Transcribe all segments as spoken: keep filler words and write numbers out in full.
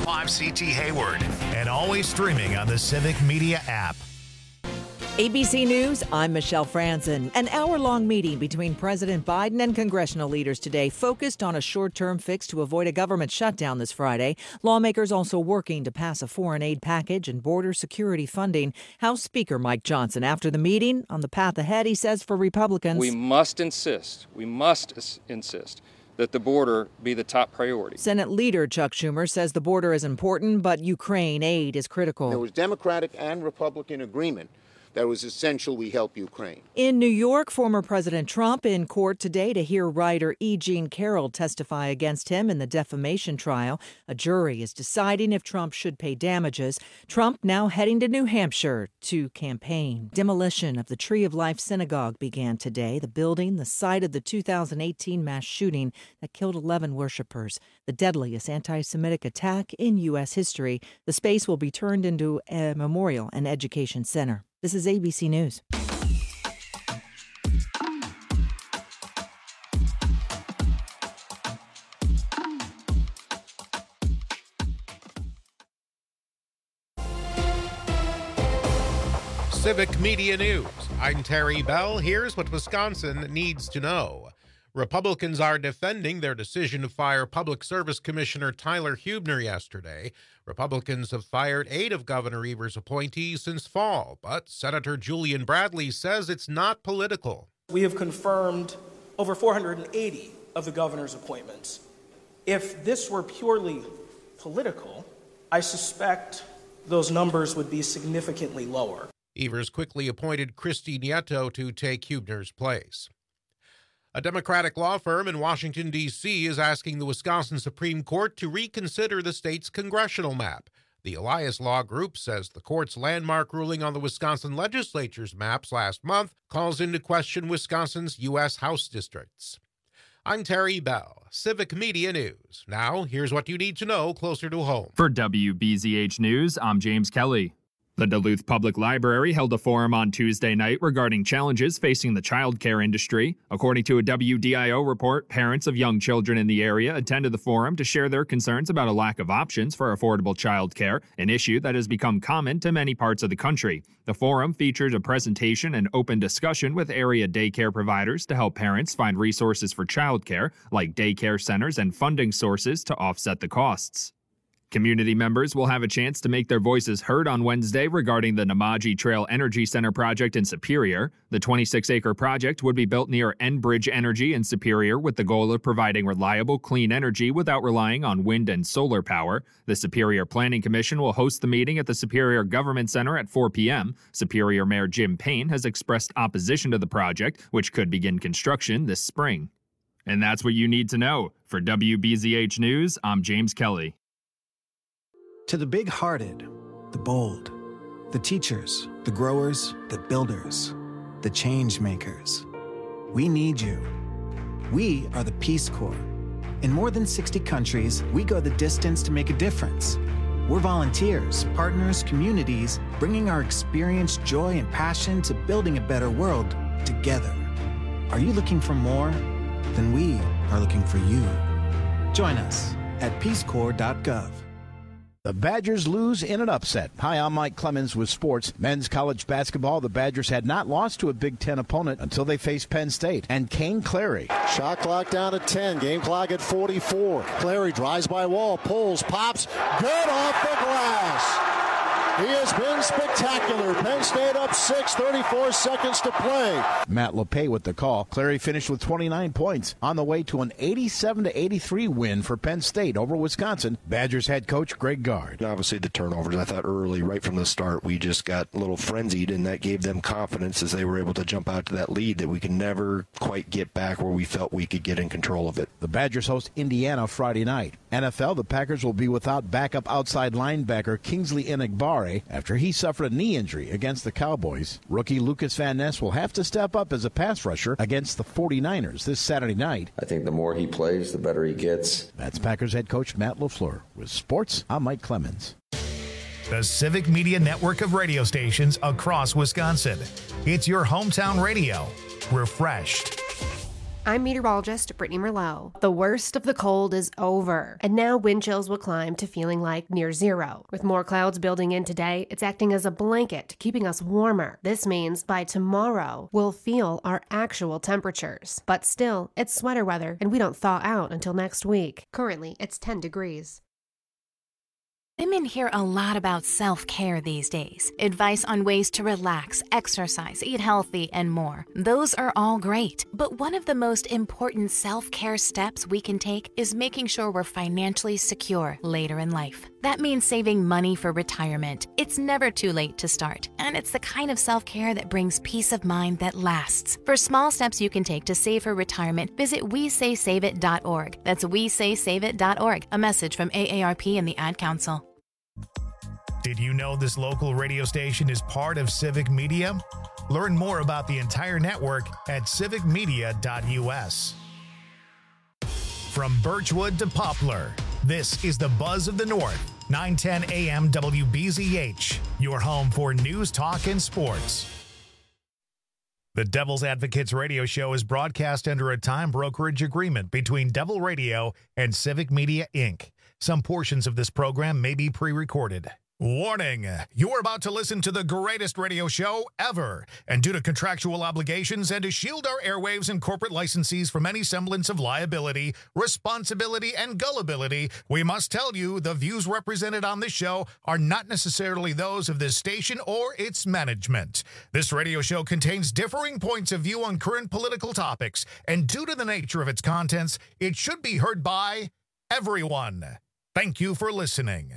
five C T Hayward, and always streaming on the Civic Media app. A B C News, I'm Michelle Franzen. An hour-long meeting between President Biden and congressional leaders today focused on a short-term fix to avoid a government shutdown this Friday. Lawmakers also working to pass a foreign aid package and border security funding. House Speaker Mike Johnson, after the meeting, on the path ahead, he says for Republicans, We must insist, we must insist that the border be the top priority. Senate Leader Chuck Schumer says the border is important, but Ukraine aid is critical. There was Democratic and Republican agreement that it was essential we help Ukraine. In New York, former President Trump in court today to hear writer E. Jean Carroll testify against him in the defamation trial. A jury is deciding if Trump should pay damages. Trump now heading to New Hampshire to campaign. Demolition of the Tree of Life Synagogue began today. The building, the site of the two thousand eighteen mass shooting that killed eleven worshipers, the deadliest anti-Semitic attack in U S history. The space will be turned into a memorial and education center. This is A B C News. Civic Media News. I'm Terry Bell. Here's what Wisconsin needs to know. Republicans are defending their decision to fire Public Service Commissioner Tyler Huebner yesterday. Republicans have fired eight of Governor Evers' appointees since fall, but Senator Julian Bradley says it's not political. We have confirmed over four hundred eighty of the governor's appointments. If this were purely political, I suspect those numbers would be significantly lower. Evers quickly appointed Christy Nieto to take Huebner's place. A Democratic law firm in Washington, D C is asking the Wisconsin Supreme Court to reconsider the state's congressional map. The Elias Law Group says the court's landmark ruling on the Wisconsin legislature's maps last month calls into question Wisconsin's U S House districts. I'm Terry Bell, Civic Media News. Now, here's what you need to know closer to home. For W B Z H News, I'm James Kelly. The Duluth Public Library held a forum on Tuesday night regarding challenges facing the child care industry. According to a W D I O report, parents of young children in the area attended the forum to share their concerns about a lack of options for affordable child care, an issue that has become common to many parts of the country. The forum featured a presentation and open discussion with area daycare providers to help parents find resources for child care, like daycare centers and funding sources to offset the costs. Community members will have a chance to make their voices heard on Wednesday regarding the Namaji Trail Energy Center project in Superior. The twenty-six acre project would be built near Enbridge Energy in Superior with the goal of providing reliable, clean energy without relying on wind and solar power. The Superior Planning Commission will host the meeting at the Superior Government Center at four p.m. Superior Mayor Jim Payne has expressed opposition to the project, which could begin construction this spring. And that's what you need to know. For W B Z H News, I'm James Kelly. To the big-hearted, the bold, the teachers, the growers, the builders, the change makers, we need you. We are the Peace Corps. In more than sixty countries, we go the distance to make a difference. We're volunteers, partners, communities, bringing our experience, joy, and passion to building a better world together. Are you looking for more? Then we are looking for you. Join us at peace corps dot gov. The Badgers lose in an upset. Hi, I'm Mike Clemens with sports. Men's college basketball, the Badgers had not lost to a Big Ten opponent until they faced Penn State. And Kane Clary. Shot clock down at ten, game clock at forty-four. Clary drives by wall, pulls, pops, good off the glass. He has been spectacular. Penn State up six, thirty-four seconds to play. Matt LePay with the call. Clary finished with twenty-nine points on the way to an eighty-seven to eighty-three win for Penn State over Wisconsin. Badgers head coach Greg Gard. Obviously the turnovers, I thought early, right from the start, we just got a little frenzied, and that gave them confidence as they were able to jump out to that lead that we can never quite get back where we felt we could get in control of it. The Badgers host Indiana Friday night. N F L, the Packers will be without backup outside linebacker Kingsley Enagbare after he suffered a knee injury against the Cowboys. Rookie Lucas Van Ness will have to step up as a pass rusher against the forty-niners this Saturday night. I think the more he plays, the better he gets. That's Packers head coach Matt LaFleur. With sports, I'm Mike Clemens. The Civic Media network of radio stations across Wisconsin. It's your hometown radio. Refreshed. I'm meteorologist Brittany Merlot. The worst of the cold is over, and now wind chills will climb to feeling like near zero. With more clouds building in today, it's acting as a blanket, keeping us warmer. This means by tomorrow, we'll feel our actual temperatures. But still, it's sweater weather, and we don't thaw out until next week. Currently, it's ten degrees. Women hear a lot about self-care these days. Advice on ways to relax, exercise, eat healthy, and more. Those are all great. But one of the most important self-care steps we can take is making sure we're financially secure later in life. That means saving money for retirement. It's never too late to start, and it's the kind of self-care that brings peace of mind that lasts. For small steps you can take to save for retirement, visit we say save it dot org. That's we say save it dot org. A message from A A R P and the Ad Council. Did you know this local radio station is part of Civic Media? Learn more about the entire network at civic media dot u s. From Birchwood to Poplar, this is the Buzz of the North, nine ten A M W B Z H, your home for news, talk, and sports. The Devil's Advocates radio show is broadcast under a time brokerage agreement between Devil Radio and Civic Media, Incorporated. Some portions of this program may be pre-recorded. Warning, you're about to listen to the greatest radio show ever. And due to contractual obligations and to shield our airwaves and corporate licensees from any semblance of liability, responsibility, and gullibility, we must tell you the views represented on this show are not necessarily those of this station or its management. This radio show contains differing points of view on current political topics, and due to the nature of its contents, it should be heard by everyone. Thank you for listening.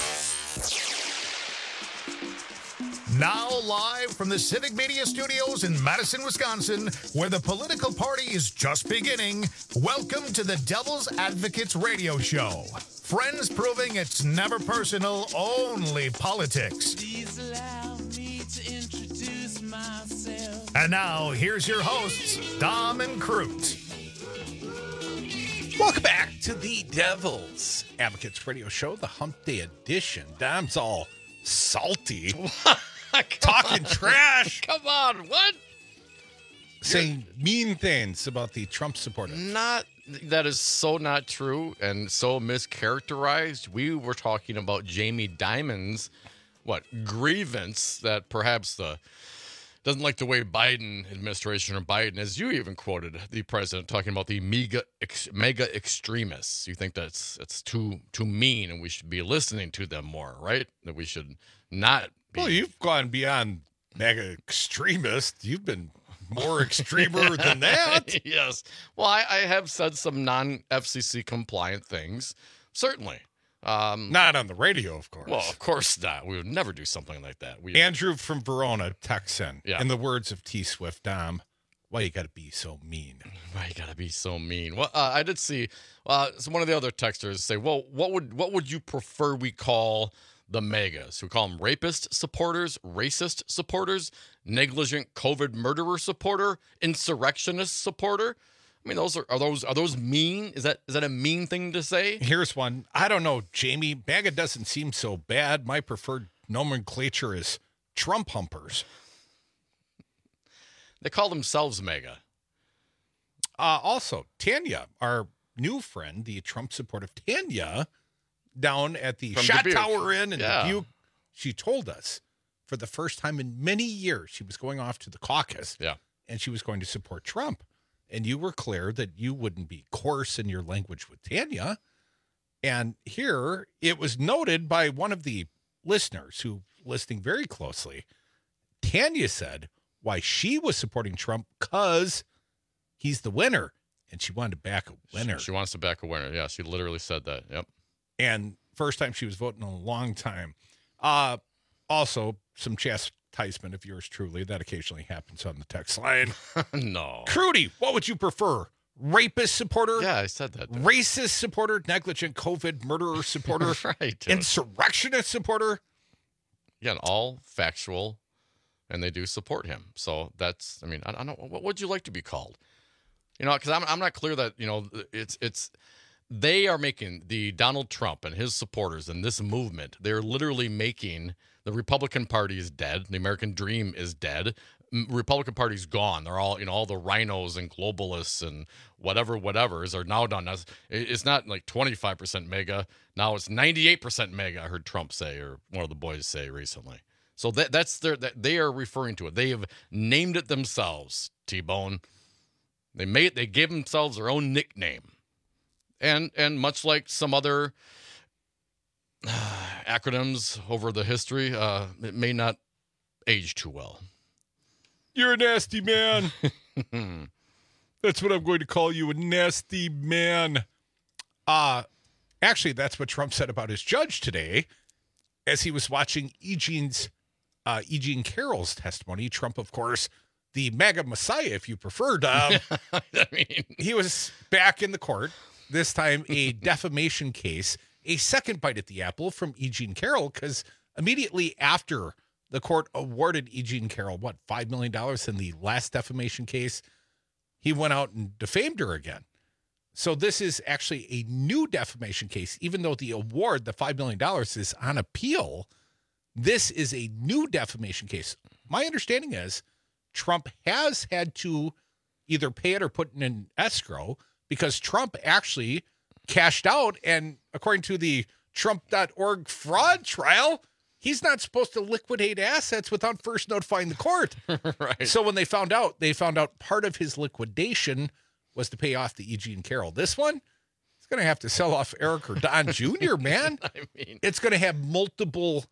Now live from the Civic Media Studios in Madison, Wisconsin, where the political party is just beginning, welcome to the Devil's Advocates radio show. Friends proving it's never personal, only politics. Please allow me to introduce myself. And now, here's your hosts, Dom and Crute. Welcome back to the Devil's Advocates radio show, the Hump Day edition. Dom's all salty, talking trash. Come on, what? Saying mean things about the Trump supporters. Not, that is so not true and so mischaracterized. We were talking about Jamie Dimon's, what, grievance that perhaps the doesn't like the way Biden administration or Biden, as you even quoted the president talking about the mega ex, mega extremists. You think that's it's too too mean, and we should be listening to them more, right? That we should not be. Well, you've gone beyond mega extremist. You've been more extremer than that. Yes. Well, I, I have said some non-F C C compliant things, certainly. Um, not on the radio, of course. Well, of course not. We would never do something like that. We, Andrew from Verona, Texan. Yeah. In the words of T Swift, Dom, why you got to be so mean? Why you got to be so mean? Well, uh, I did see uh, so one of the other texters say, well, what would what would you prefer we call the megas? We call them rapist supporters, racist supporters, negligent COVID murderer supporter, insurrectionist supporter. I mean, those are are those are those mean? Is that is that a mean thing to say? Here's one. I don't know, Jamie. MAGA doesn't seem so bad. My preferred nomenclature is Trump humpers. They call themselves MAGA. Uh, also, Tanya, our new friend, the Trump supportive Tanya, down at the From Shot Dubuque. Tower Inn in Yeah. Dubuque, she told us for the first time in many years she was going off to the caucus. Yeah. And she was going to support Trump. And you were clear that you wouldn't be coarse in your language with Tanya. And here it was noted by one of the listeners who listening very closely. Tanya said why she was supporting Trump because he's the winner. And she wanted to back a winner. She, she wants to back a winner. Yeah, she literally said that. Yep. And first time she was voting in a long time. Uh, also, some chastisement of yours truly. That occasionally happens on the text line. No. Crudy, what would you prefer? Rapist supporter? Yeah, I said that. Racist supporter? Negligent COVID murderer supporter? Right. Insurrectionist supporter? Again, all factual, and they do support him. So that's, I mean, I, I don't what would you like to be called? You know, because I'm, I'm not clear that, you know, it's, it's, they are making the Donald Trump and his supporters and this movement, they're literally making the Republican Party is dead. The American dream is dead. Republican Party's gone. They're all, you know, all the rhinos and globalists and whatever, whatever's are now done. It's not like twenty-five percent MAGA. Now it's ninety-eight percent MAGA, I heard Trump say, or one of the boys say recently. So that that's their, that they are referring to it. They have named it themselves, T-Bone. They made they gave themselves their own nickname. And and much like some other uh, acronyms over the history, uh, it may not age too well. You're a nasty man. That's what I'm going to call you, a nasty man. Uh, actually, that's what Trump said about his judge today as he was watching E. Jean's, uh, E. Jean Carroll's testimony. Trump, of course, the MAGA Messiah, if you preferred. Um, I mean, he was back in the court, this time a defamation case, a second bite at the apple from E. Jean Carroll, because immediately after the court awarded E. Jean Carroll, what, five million dollars in the last defamation case, he went out and defamed her again. So this is actually a new defamation case. Even though the award, the five million dollars, is on appeal, this is a new defamation case. My understanding is Trump has had to either pay it or put it in escrow because Trump actually cashed out. And according to the Trump dot org fraud trial, he's not supposed to liquidate assets without first notifying the court. Right. So when they found out, they found out part of his liquidation was to pay off the E. Jean Carroll. This one, he's going to have to sell off Eric or Don Junior, man. I mean, it's going to have multiple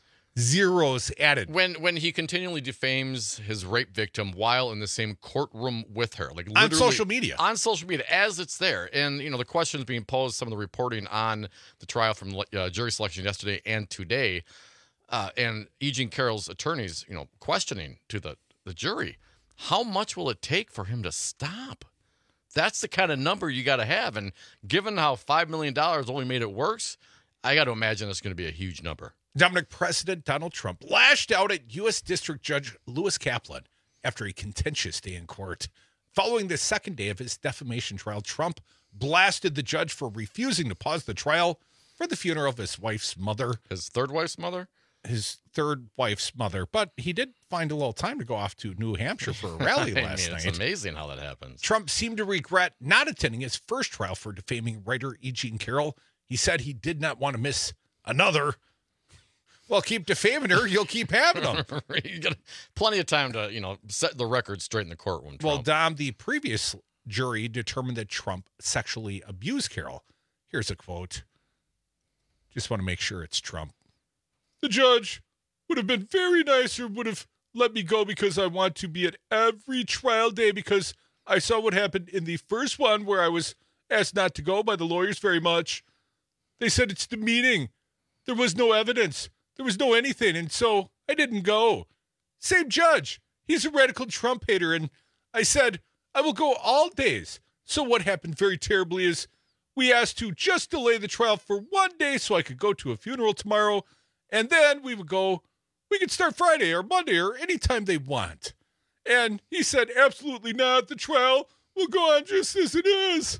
zeros added. When when he continually defames his rape victim while in the same courtroom with her, like on social media, on social media, as it's there, and you know the questions being posed, some of the reporting on the trial from uh, jury selection yesterday and today, uh, and E. Jean Carroll's attorneys, you know, questioning to the the jury, how much will it take for him to stop? That's the kind of number you got to have, and given how five million dollars only made it worse, I got to imagine it's going to be a huge number. Dominic, President Donald Trump lashed out at U S District Judge Lewis Kaplan after a contentious day in court. Following the second day of his defamation trial, Trump blasted the judge for refusing to pause the trial for the funeral of his wife's mother. His third wife's mother? His third wife's mother. But he did find a little time to go off to New Hampshire for a rally last I mean, night. It's amazing how that happens. Trump seemed to regret not attending his first trial for defaming writer E. Jean Carroll. He said he did not want to miss another. Well, keep defaming her, you'll keep having them. You got plenty of time to, you know, set the record straight in the courtroom. Trump. Well, Dom, the previous jury determined that Trump sexually abused Carroll. Here's a quote. Just want to make sure it's Trump. The judge would have been very nice or would have let me go because I want to be at every trial day because I saw what happened in the first one where I was asked not to go by the lawyers very much. They said it's demeaning. There was no evidence. There was no anything, and so I didn't go. Same judge. He's a radical Trump hater, and I said, I will go all days. So what happened very terribly is we asked to just delay the trial for one day so I could go to a funeral tomorrow, and then we would go, we could start Friday or Monday or anytime they want. And he said, absolutely not. The trial will go on just as it is.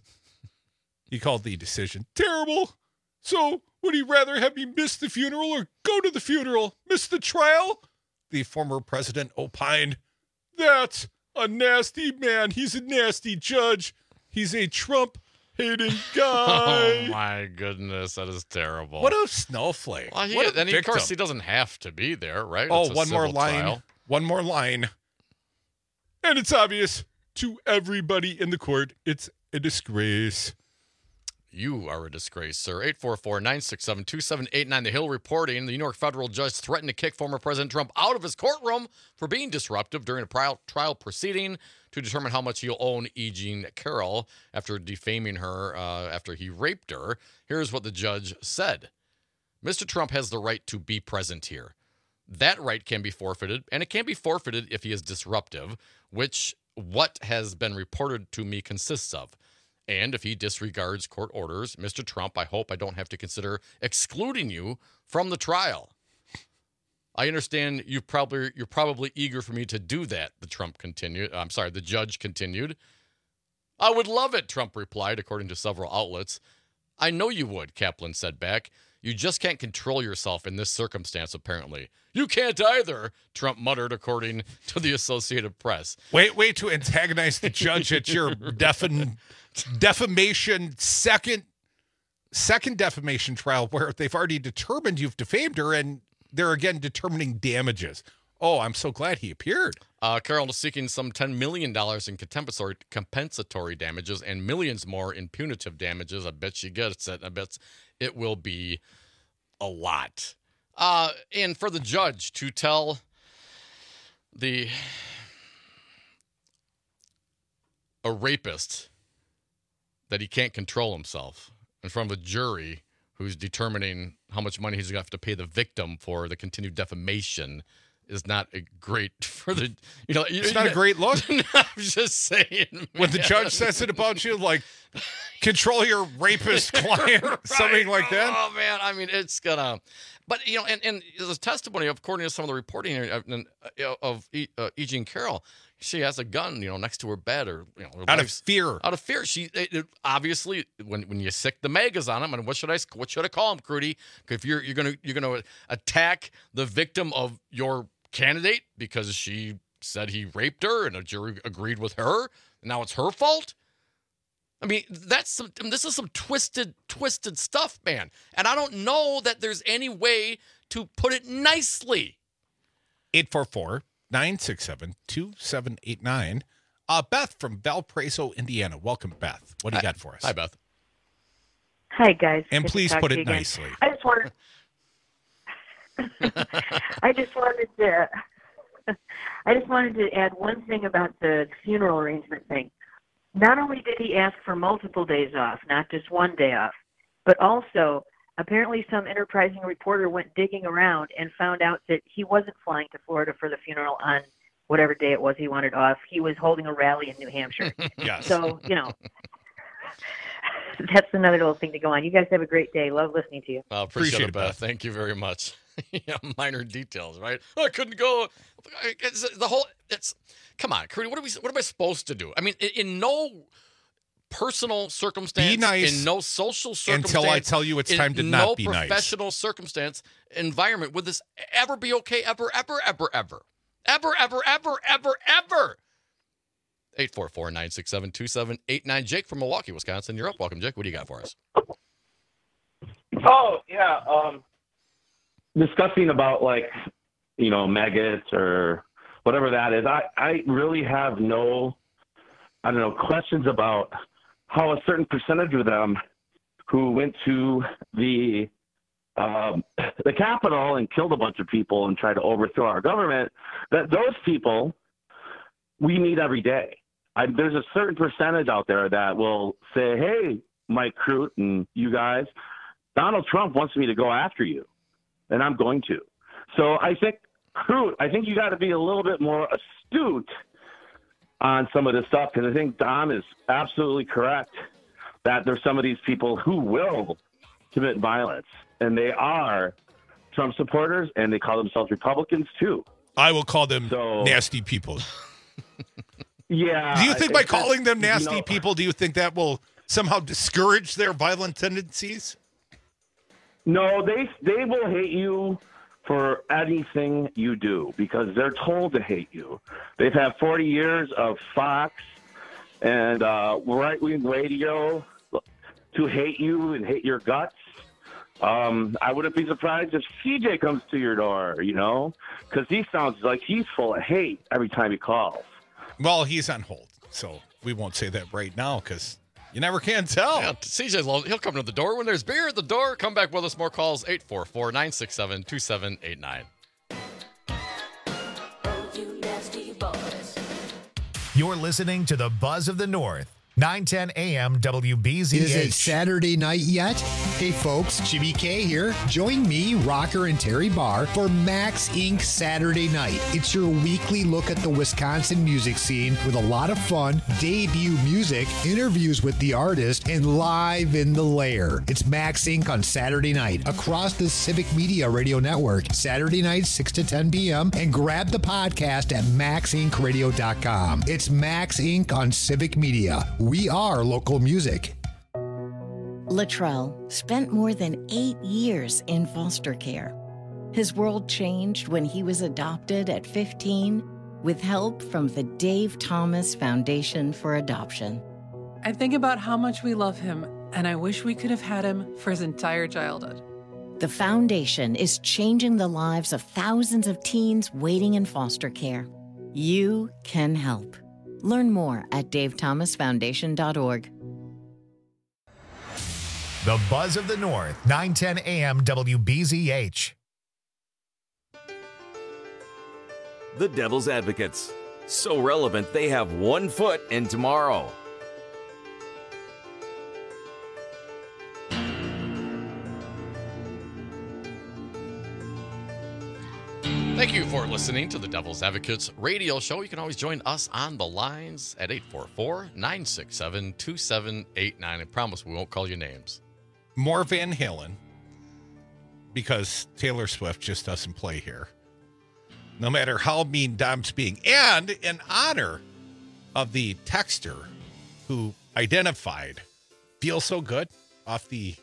He called the decision terrible. So would he rather have me miss the funeral or go to the funeral? Miss the trial? The former president opined. That's a nasty man. He's a nasty judge. He's a Trump-hating guy. Oh, my goodness. That is terrible. What a snowflake. Well, he, what a and he, of victim. course, he doesn't have to be there, right? Oh, It's a one more civil line. trial. One more line. And it's obvious to everybody in the court, it's a disgrace. You are a disgrace, sir. eight four four, nine six seven, two seven eight nine. The Hill reporting the New York federal judge threatened to kick former President Trump out of his courtroom for being disruptive during a trial, trial proceeding to determine how much he'll own E. Jean Carroll after defaming her uh, after he raped her. Here's what the judge said. Mister Trump has the right to be present here. That right can be forfeited, and it can be forfeited if he is disruptive, which what has been reported to me consists of. And if he disregards court orders, Mister Trump, I hope I don't have to consider excluding you from the trial. I understand you probably you're probably eager for me to do that, the Trump continued. I'm sorry, the judge continued. I would love it, Trump replied, according to several outlets. I know you would, Kaplan said back. You just can't control yourself in this circumstance, apparently. You can't either, Trump muttered, according to the Associated Press. Wait, wait to antagonize the judge at your defam- defamation second second defamation trial where they've already determined you've defamed her and they're again determining damages. Oh, I'm so glad he appeared. Uh, Carroll is seeking some ten million dollars in compensatory, compensatory damages and millions more in punitive damages. I bet she gets it. I bet it will be a lot. Uh, and for the judge to tell the a rapist that he can't control himself in front of a jury who's determining how much money he's going to have to pay the victim for the continued defamation is not a great for the, you know, it's not a great look. I'm just saying, man. When the judge says it about you, like, control your rapist client, right. Something like that. Oh, man. I mean, it's gonna, but, you know, and, and the testimony, according to some of the reporting here of, of e, uh, E. Jean Carroll, she has a gun, you know, next to her bed, or, you know, her out of fear. Out of fear. She it, it, obviously, when when you sick the megas on him, and what should I what should I call him, Crudy? If you're you're gonna you're gonna attack the victim of your candidate because she said he raped her and a jury agreed with her, and now it's her fault. I mean, that's some, I mean, this is some twisted, twisted stuff, man. And I don't know that there's any way to put it nicely. eight four four, nine six seven, two seven eight nine. Uh, Beth from Valparaiso, Indiana. Welcome, Beth. What do you Hi. got for us? Hi, Beth. Hi, guys. And Good please put it nicely. I just wanted I just wanted to I just wanted to add one thing about the funeral arrangement thing. Not only did he ask for multiple days off, not just one day off, but also apparently some enterprising reporter went digging around and found out that he wasn't flying to Florida for the funeral on whatever day it was he wanted off. He was holding a rally in New Hampshire. Yes. So, you know, that's another little thing to go on. You guys have a great day. Love listening to you. I appreciate, Appreciate it, Beth. Beth. Thank you very much. Yeah, minor details, right? I couldn't go. It's the whole. It's come on, Crudy. What are we? What am I supposed to do? I mean, in, in no personal circumstance, Be nice in no social circumstance, until I tell you it's in time to no not be nice. professional circumstance environment would this ever be okay? Ever, ever, ever, ever, ever, ever, ever, ever, ever. eight four four, nine six seven, two seven eight nine. Jake from Milwaukee, Wisconsin. You're up. Welcome, Jake. What do you got for us? Oh, yeah. Um, discussing about, like, you know, maggots or whatever that is, I, I really have no, I don't know, questions about how a certain percentage of them who went to the um, the Capitol and killed a bunch of people and tried to overthrow our government, that those people we meet every day. I, there's a certain percentage out there that will say, hey, Mike Crute and you guys, Donald Trump wants me to go after you, and I'm going to. So I think, Crute, I think you got to be a little bit more astute on some of this stuff, because I think Don is absolutely correct that there's some of these people who will commit violence, and they are Trump supporters, and they call themselves Republicans too. I will call them So- nasty people. Yeah. Do you think I- by it's calling just, them you nasty know- people, do you think that will somehow discourage their violent tendencies? No, they they will hate you for anything you do because they're told to hate you. They've had forty years of Fox and uh, right-wing radio to hate you and hate your guts. Um, I wouldn't be surprised if C J comes to your door, you know, because he sounds like he's full of hate every time he calls. Well, he's on hold, so we won't say that right now because you never can tell. Yeah, C J's low. He'll come to the door when there's beer at the door. Come back with us. More calls. eight four four, nine six seven, two seven eight nine. You're listening to the Buzz of the North. nine ten a.m. W B Z H. Is it Saturday night yet? Hey folks, Jimmy K here. Join me, Rocker and Terry Barr for Max Incorporated Saturday Night. It's your weekly look at the Wisconsin music scene with a lot of fun, debut music, interviews with the artist, and live in the lair. It's Max Incorporated on Saturday night across the Civic Media Radio Network. Saturday night, six to ten p.m. And grab the podcast at max inc radio dot com. It's Max Incorporated on Civic Media. We are local music. Latrell spent more than eight years in foster care. His world changed when he was adopted at fifteen with help from the Dave Thomas Foundation for Adoption. I think about how much we love him, and I wish we could have had him for his entire childhood. The foundation is changing the lives of thousands of teens waiting in foster care. You can help. Learn more at dave thomas foundation dot org. The Buzz of the North, nine ten A M W B Z H. The Devil's Advocates. So relevant, they have one foot in tomorrow. Thank you for listening to the Devil's Advocates radio show. You can always join us on the lines at eight four four, nine six seven, two seven eight nine. I promise we won't call you names. More Van Halen, because Taylor Swift just doesn't play here. No matter how mean Dom's being. And in honor of the texter who identified Feel So Good off the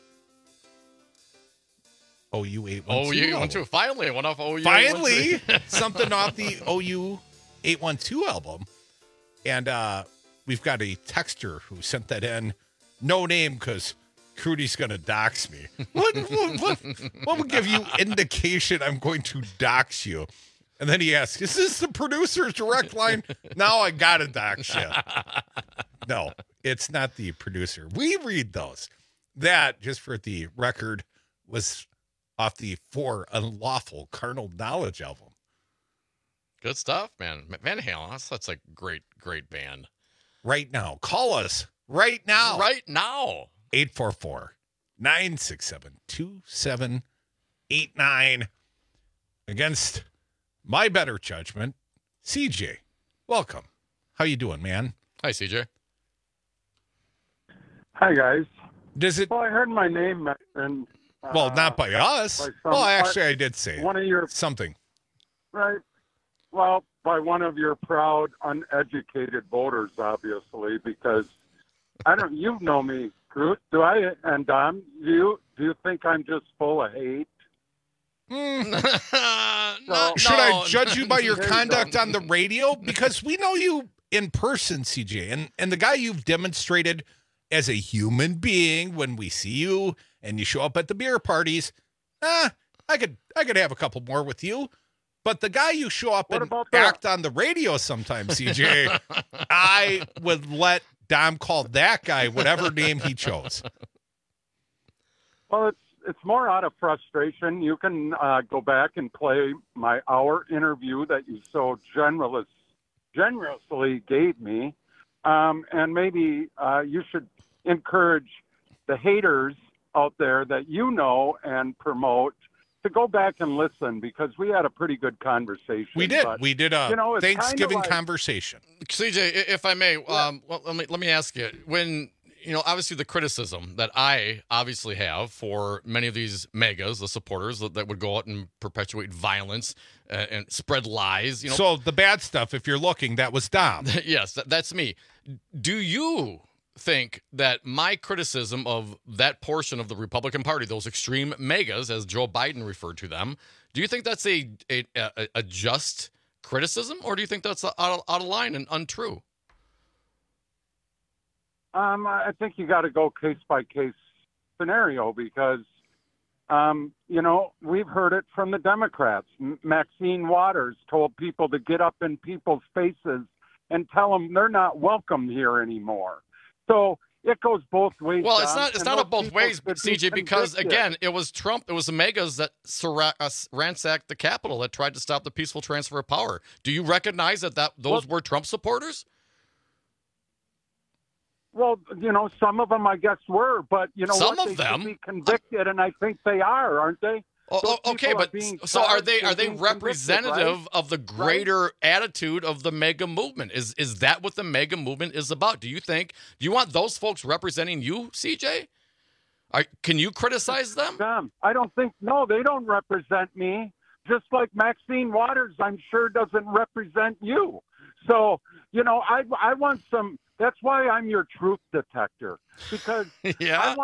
O U eight one two. O U eight one two. Finally, one off O U Finally, something off the O U eight one two album. And uh, we've got a texter who sent that in. No name, because Crudy's going to dox me. What, what, what, what would give you indication I'm going to dox you? And then he asks, is this the producer's direct line? Now I got to dox you. No, it's not the producer. We read those. That, just for the record, was off the For Unlawful Carnal Knowledge album. Good stuff, man. Van Halen, that's, that's a great, great band. Right now. Call us right now. Right now. eight four four, nine six seven, two seven eight nine. Against my better judgment, C J. Welcome. How you doing, man? Hi, C J. Hi, guys. Does it? Well, I heard my name mentioned. Uh, well, not by us. by some- well, actually, I did say one of your something. Right. Well, by one of your proud, uneducated voters, obviously, because I don't. You know me, Groot. Do I? And Dom, do you do you think I'm just full of hate? Mm. no, Should no. I judge you by your There you conduct go. on the radio? Because we know you in person, C J, and and the guy you've demonstrated as a human being when we see you and you show up at the beer parties. Ah, I could I could have a couple more with you. But the guy you show up What and about that? act on the radio sometimes, C J, I would let Dom call that guy whatever name he chose. Well, it's it's more out of frustration. You can uh, go back and play my hour interview that you so generous, generously gave me, um, and maybe uh, you should encourage the haters out there that you know and promote to go back and listen, because we had a pretty good conversation. We did. But, we did a you know, it's kinda Thanksgiving like- conversation. C J, i- if I may, um, well, let me let me ask you. When you know, obviously, the criticism that I obviously have for many of these megas, the supporters that, that would go out and perpetuate violence uh, and spread lies. You know, So the bad stuff, if you're looking, that was Dom. yes, that, that's me. Do you think that my criticism of that portion of the Republican Party, those extreme megas, as Joe Biden referred to them, do you think that's a a, a, a just criticism, or do you think that's out of, out of line and untrue? Um, I think you got to go case by case scenario, because, um, you know, we've heard it from the Democrats. M- Maxine Waters told people to get up in people's faces and tell them they're not welcome here anymore. So it goes both ways. Well, it's Don, not it's and not those a both people ways, should C J, be because convicted. again, it was Trump, it was the megas that surra- uh, ransacked the Capitol that tried to stop the peaceful transfer of power. Do you recognize that, that those Well- were Trump supporters? Well, you know, some of them I guess were, but you know Some what? of they them? should be convicted, and I think they are, aren't they? Oh, Those oh, okay, people are but being so are charged they and are they being convicted, representative right? of the greater attitude of the mega movement? Is is that what the mega movement is about? Do you think do you want those folks representing you, C J? Are, can you criticize them? Them. I don't think no, they don't represent me. Just like Maxine Waters, I'm sure doesn't represent you. So, you know, I I want some. That's why I'm your truth detector, because Yeah. I want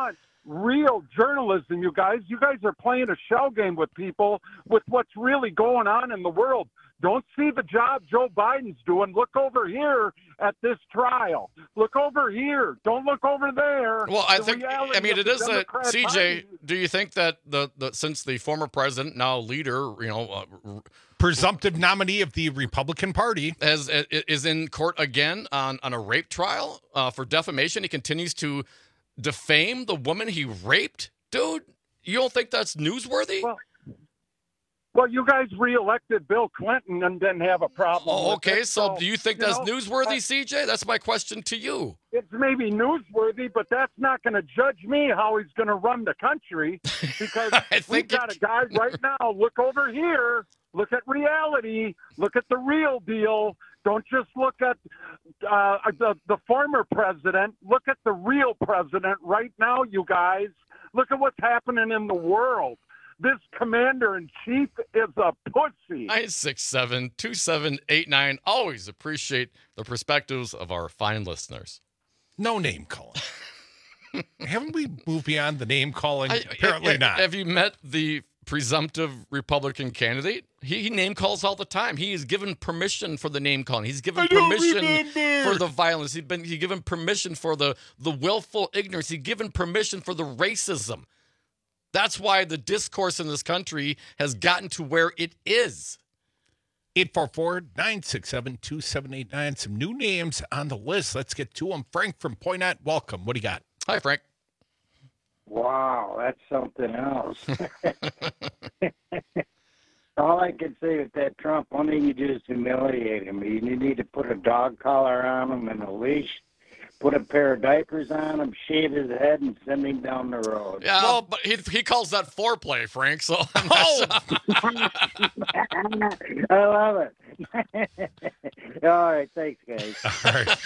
real journalism, you guys. You guys are playing a shell game with people with what's really going on in the world. Don't see the job Joe Biden's doing. Look over here at this trial. Look over here. Don't look over there. Well, I The think, reality I mean, of it the is a, Democrat C J, Party- do you think that the, the since the former president, now leader, you know, uh, presumptive nominee of the Republican Party, has, is in court again on, on a rape trial uh, for defamation, he continues to defame the woman he raped? Dude, you don't think that's newsworthy? Well, Well, you guys reelected Bill Clinton and didn't have a problem. Oh, with okay, it, so do you think you that's know, newsworthy, I- C J? That's my question to you. It's maybe newsworthy, but that's not going to judge me how he's going to run the country because we've got a guy right now. Look over here. Look at reality. Look at the real deal. Don't just look at uh, the, the former president. Look at the real president right now, you guys. Look at what's happening in the world. This commander-in-chief is a pussy. nine six seven, two seven eight nine. Always appreciate the perspectives of our fine listeners. No name calling. Haven't we moved beyond the name calling? I- Apparently I- not. Have you met the presumptive Republican candidate? He, he name calls all the time. He is given permission for the name calling. He's given I don't permission remember. for the violence. He's been he's given permission for the, the willful ignorance. He's given permission for the racism. That's why the discourse in this country has gotten to where it is. eight four four, nine six seven, two seven eight nine. Some new names on the list. Let's get to them. Frank from Poynette, welcome. What do you got? Hi, Frank. Wow, that's something else. All I can say with that Trump, one thing you do is humiliate him. You need to put a dog collar on him and a leash, put a pair of diapers on him, shave his head, and send him down the road. Yeah, well, but he, he calls that foreplay, Frank, so I'm not sure. I love it. All right, thanks, guys. All right.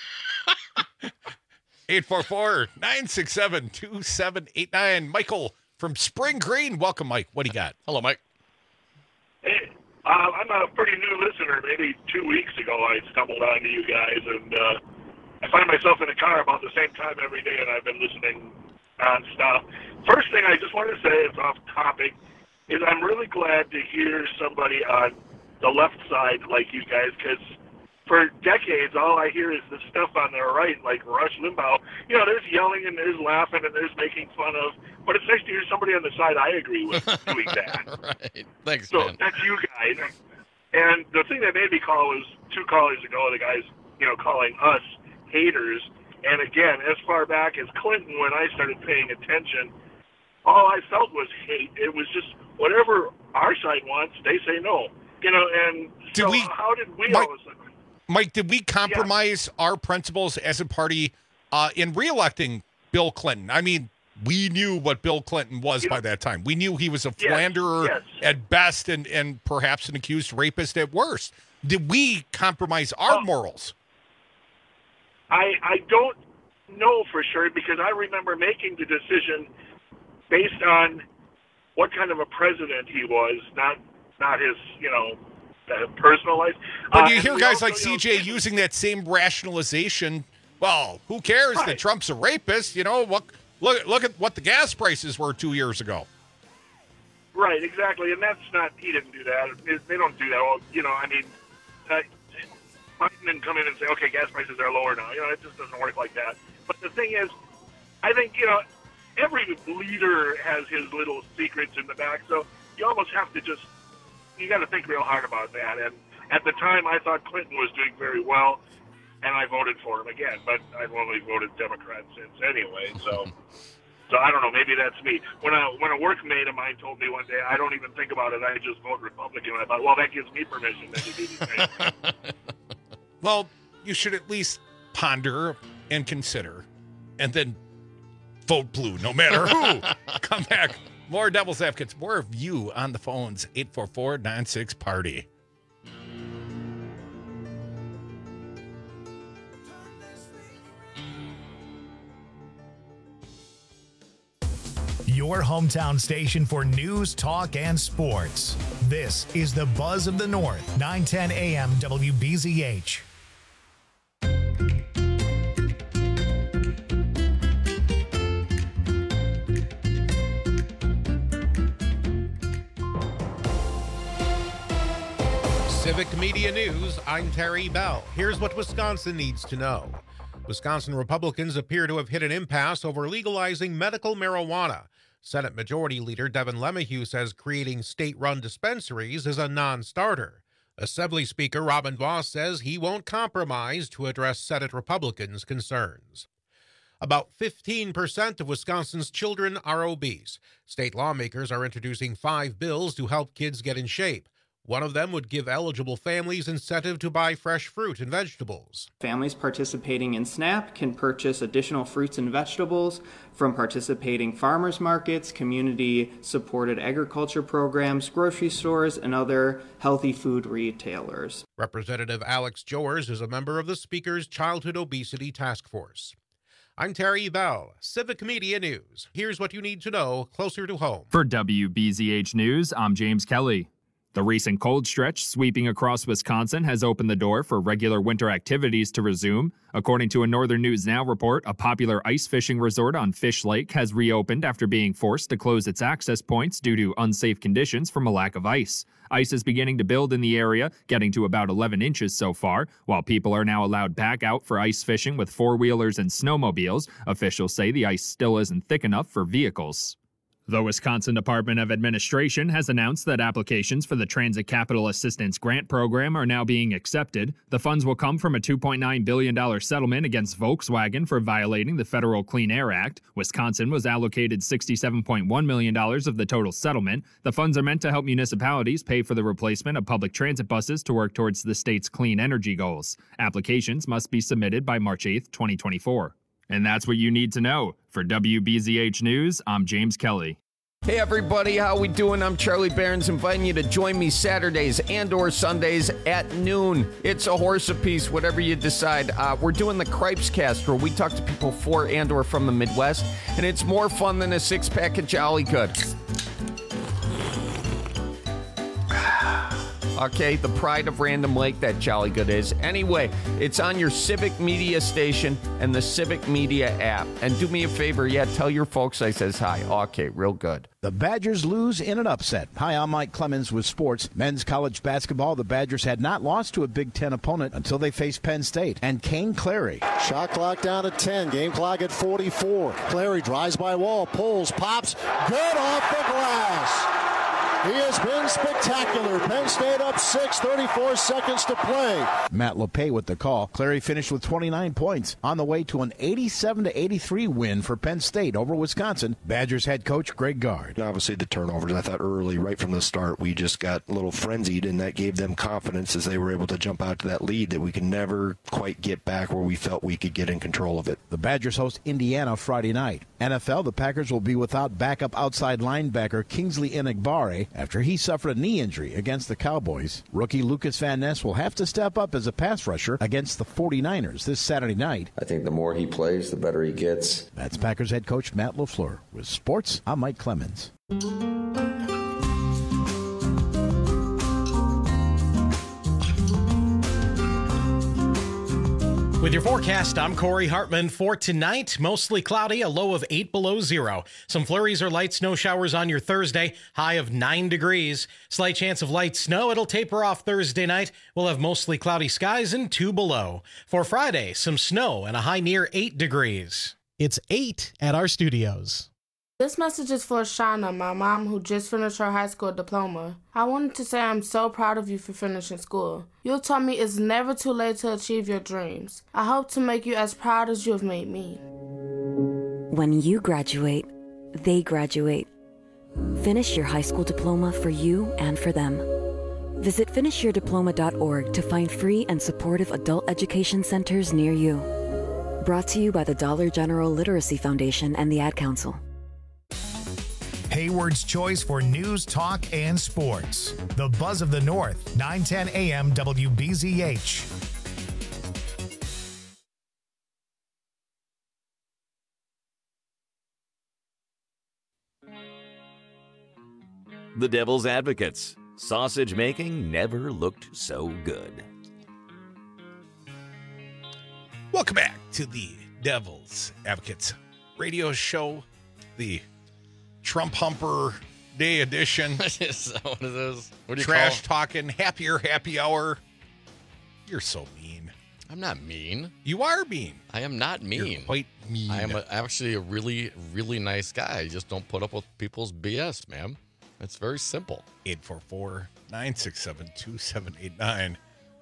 eight four four, nine six seven, two seven eight nine. Michael from Spring Green. Welcome, Mike. What do you got? Hello, Mike. Hey, uh, I'm a pretty new listener. Maybe two weeks ago I stumbled onto you guys, and uh, I find myself in the car about the same time every day, and I've been listening nonstop. First thing I just want to say, it's off topic, is I'm really glad to hear somebody on the left side like you guys, because for decades, all I hear is the stuff on the right, like Rush Limbaugh. You know, there's yelling and there's laughing and there's making fun of, but it's nice to hear somebody on the side I agree with doing that. Right. Thanks, so man. that's you guys. And the thing that made me call was two callers ago, the guys, you know, calling us haters. And again, as far back as Clinton, when I started paying attention, all I felt was hate. It was just whatever our side wants, they say no. You know, and Did so we- how did we Mike- all of a sudden? Mike, did we compromise our principles as a party uh, in reelecting Bill Clinton? I mean, we knew what Bill Clinton was by that time. We knew he was a Yes, philanderer yes. at best and, and perhaps an accused rapist at worst. Did we compromise our Oh. morals? I I don't know for sure because I remember making the decision based on what kind of a president he was, not not his, you know, uh, personal life. But Uh, you and hear we guys also, like you know, C J using that same rationalization. Well, who cares that Right. Trump's a rapist? You know, look, look, look at what the gas prices were two years ago. Right, exactly, and that's not. He didn't do that. It- They don't do that. Well, you know, I mean, uh, Biden didn't come in and say, "Okay, gas prices are lower now." You know, it just doesn't work like that. But the thing is, I think you know, every leader has his little secrets in the back, so you almost have to just you got to think real hard about that. And at the time, I thought Clinton was doing very well, and I voted for him again. But I've only voted Democrat since anyway, so. So I don't know. Maybe that's me. When a when a workmate of mine told me one day, I don't even think about it. I just vote Republican. I thought, well, that gives me permission then to do the same. Well, you should at least ponder and consider, and then vote blue, no matter who. Come back. More Devil's Advocates, more of you on the phones. eight four four, nine six, party. Your hometown station for news, talk, and sports. This is the Buzz of the North, nine ten A M W B Z H. Civic Media News, I'm Terry Bell. Here's what Wisconsin needs to know. Wisconsin Republicans appear to have hit an impasse over legalizing medical marijuana. Senate Majority Leader Devin LeMahieu says creating state-run dispensaries is a non-starter. Assembly Speaker Robin Vos says he won't compromise to address Senate Republicans' concerns. About fifteen percent of Wisconsin's children are obese. State lawmakers are introducing five bills to help kids get in shape. One of them would give eligible families incentive to buy fresh fruit and vegetables. Families participating in SNAP can purchase additional fruits and vegetables from participating farmers markets, community-supported agriculture programs, grocery stores, and other healthy food retailers. Representative Alex Joers is a member of the Speaker's Childhood Obesity Task Force. I'm Terry Bell, Civic Media News. Here's what you need to know closer to home. For W B Z H News, I'm James Kelly. The recent cold stretch sweeping across Wisconsin has opened the door for regular winter activities to resume. According to a Northern News Now report, a popular ice fishing resort on Fish Lake has reopened after being forced to close its access points due to unsafe conditions from a lack of ice. Ice is beginning to build in the area, getting to about eleven inches so far. While people are now allowed back out for ice fishing with four-wheelers and snowmobiles, officials say the ice still isn't thick enough for vehicles. The Wisconsin Department of Administration has announced that applications for the Transit Capital Assistance Grant Program are now being accepted. The funds will come from a two point nine billion dollars settlement against Volkswagen for violating the Federal Clean Air Act. Wisconsin was allocated sixty-seven point one million dollars of the total settlement. The funds are meant to help municipalities pay for the replacement of public transit buses to work towards the state's clean energy goals. Applications must be submitted by March eighth, twenty twenty-four. And that's what you need to know. For W B Z H News, I'm James Kelly. Hey everybody, how we doing? I'm Charlie Barons, inviting you to join me Saturdays and or Sundays at noon. It's a horse apiece, whatever you decide. Uh, we're doing the Cripes Cast, where we talk to people for and or from the Midwest, and it's more fun than a six-pack of Jolly Good. Okay, the pride of Random Lake, that Jolly Good is. Anyway, it's on your Civic Media station and the Civic Media app. And do me a favor, yeah, tell your folks I says hi. Okay, real good. The Badgers lose in an upset. Hi, I'm Mike Clemens with sports. Men's college basketball, the Badgers had not lost to a Big Ten opponent until they faced Penn State. And Kane Clary. Shot clock down at ten. Game clock at forty-four. Clary drives by wall, pulls, pops. Good off the glass. He has been spectacular. Penn State up six, thirty-four seconds to play. Matt LePay with the call. Clary finished with twenty-nine points on the way to an eighty-seven to eighty-three win for Penn State over Wisconsin. Badgers head coach Greg Gard. Obviously the turnovers, I thought early, right from the start, we just got a little frenzied, and that gave them confidence as they were able to jump out to that lead that we could never quite get back where we felt we could get in control of it. The Badgers host Indiana Friday night. N F L, the Packers will be without backup outside linebacker Kingsley Enagbare after he suffered a knee injury against the Cowboys. Rookie Lucas Van Ness will have to step up as a pass rusher against the forty-niners this Saturday night. I think the more he plays, the better he gets. That's Packers head coach Matt LaFleur. With sports, I'm Mike Clemens. With your forecast, I'm Corey Hartman. For tonight, mostly cloudy, a low of eight below zero. Some flurries or light snow showers on your Thursday, high of nine degrees. Slight chance of light snow. It'll taper off Thursday night. We'll have mostly cloudy skies and two below. For Friday, some snow and a high near eight degrees. It's eight at our studios. This message is for Shauna, my mom, who just finished her high school diploma. I wanted to say I'm so proud of you for finishing school. You taught me it's never too late to achieve your dreams. I hope to make you as proud as you have made me. When you graduate, they graduate. Finish your high school diploma for you and for them. Visit finish your diploma dot org to find free and supportive adult education centers near you. Brought to you by the Dollar General Literacy Foundation and the Ad Council. Hayward's choice for news, talk, and sports. The Buzz of the North, nine ten A M W B Z H. The Devil's Advocates. Sausage making never looked so good. Welcome back to the Devil's Advocates radio show. The Trump humper Day edition. Is that what it is? What do you Trash call talking, happier happy hour. You're so mean. I'm not mean. You are mean. I am not mean. You're quite mean. I am a, actually a really, really nice guy. I just don't put up with people's B S, man. It's very simple. eight four four, nine six seven, two seven eight nine.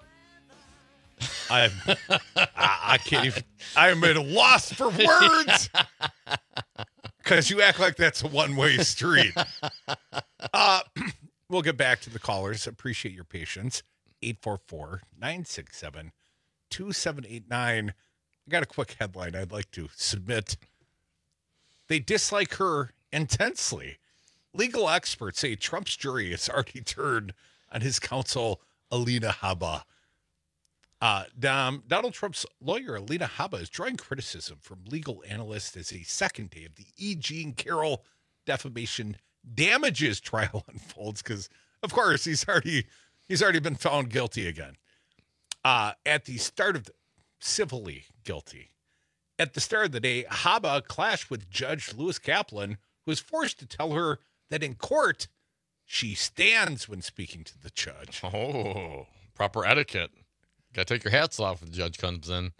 I, I I can't even. I'm at a loss for words because you act like that's a one-way street. Uh, we'll get back to the callers. Appreciate your patience. eight four four, nine six seven, two seven eight nine. I got a quick headline I'd like to submit. They dislike her intensely. Legal experts say Trump's jury has already turned on his counsel, Alina Habba. Uh, um, Donald Trump's lawyer, Alina Habba, is drawing criticism from legal analysts as a second day of the E. Jean Carroll defamation damages trial unfolds because, of course, he's already he's already been found guilty again. Uh, at the start of the, civilly guilty. At the start of the day, Habba clashed with Judge Lewis Kaplan, who was forced to tell her that in court she stands when speaking to the judge. Oh, proper etiquette. Got to take your hats off when the judge comes in.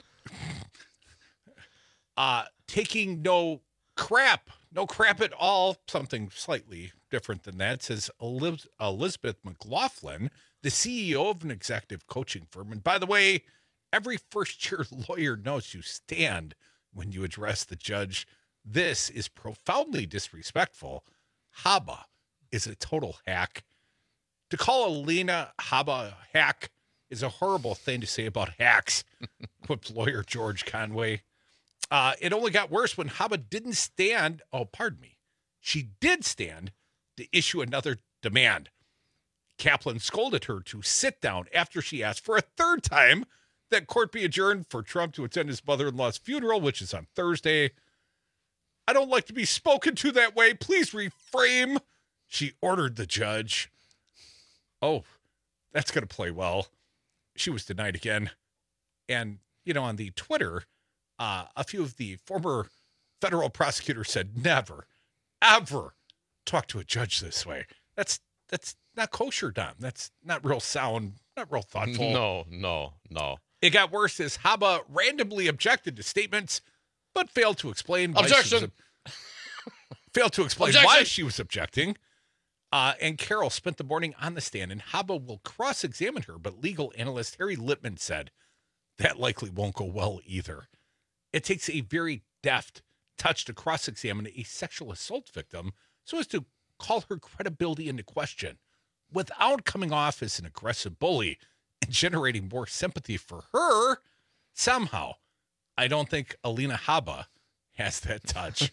Uh, taking no crap, no crap at all. Something slightly different than that, says Eliz- Elizabeth McLaughlin, the C E O of an executive coaching firm. And by the way, every first-year lawyer knows you stand when you address the judge. This is profoundly disrespectful. Habba is a total hack. To call Alina Habba a hack is a horrible thing to say about hacks, quipped lawyer George Conway. Uh, it only got worse when Habba didn't stand. Oh, pardon me. She did stand to issue another demand. Kaplan scolded her to sit down after she asked for a third time that court be adjourned for Trump to attend his mother-in-law's funeral, which is on Thursday. I don't like to be spoken to that way. Please reframe, she ordered the judge. Oh, that's going to play well. She was denied again. And, you know, on the Twitter, uh, a few of the former federal prosecutors said, never, ever talk to a judge this way. That's that's not kosher, Dom. That's not real sound, not real thoughtful. No, no, no. It got worse as Habba randomly objected to statements, but failed to explain why Objection. she was, failed to explain Objection. why she was objecting. Uh, and Carroll spent the morning on the stand, and Habba will cross-examine her, but legal analyst Harry Littman said that likely won't go well either. It takes a very deft touch to cross-examine a sexual assault victim so as to call her credibility into question without coming off as an aggressive bully and generating more sympathy for her. Somehow, I don't think Alina Habba has that touch.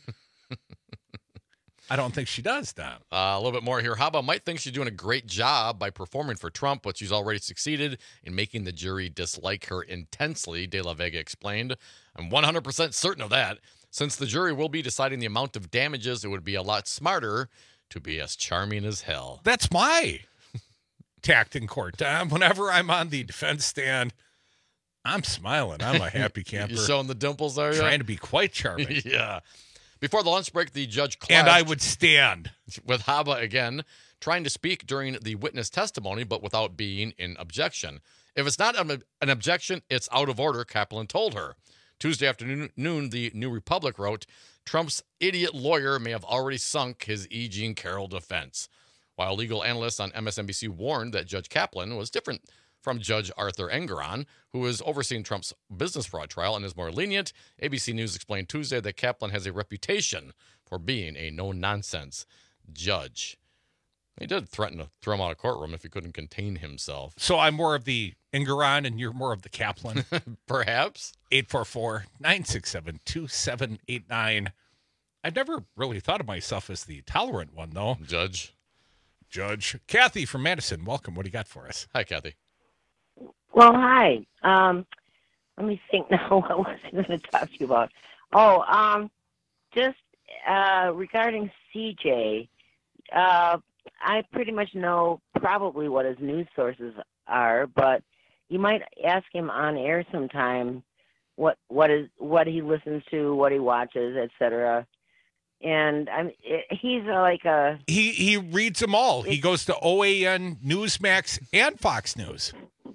I don't think she does, Don. Uh, a little bit more here. Habba might think she's doing a great job by performing for Trump, but she's already succeeded in making the jury dislike her intensely, De La Vega explained. I'm one hundred percent certain of that. Since the jury will be deciding the amount of damages, it would be a lot smarter to be as charming as hell. That's my tact in court, Don. Whenever I'm on the defense stand, I'm smiling. I'm a happy camper. You're showing the dimples, are you? Trying to be quite charming. Yeah. Before the lunch break, the judge clashed And I would stand with Habba again, trying to speak during the witness testimony, but without being in objection. If it's not an, an objection, it's out of order, Kaplan told her. Tuesday afternoon, the New Republic wrote, Trump's idiot lawyer may have already sunk his E. Jean Carroll defense. While legal analysts on M S N B C warned that Judge Kaplan was different from Judge Arthur Engoron, who is overseeing Trump's business fraud trial and is more lenient, A B C News explained Tuesday that Kaplan has a reputation for being a no-nonsense judge. He did threaten to throw him out of courtroom if he couldn't contain himself. So I'm more of the Engoron and you're more of the Kaplan. Perhaps. eight four four, nine six seven, two seven eight nine. I've never really thought of myself as the tolerant one, though. Judge. Judge. Kathy from Madison, welcome. What do you got for us? Hi, Kathy. Well, hi. Um, let me think now. What was I going to talk to you about? Oh, um, just uh, regarding C J, uh, I pretty much know probably what his news sources are, but you might ask him on air sometime what what is what he listens to, what he watches, et cetera. And I'm he's a, like a he he reads them all. He goes to O A N, Newsmax, and Fox News.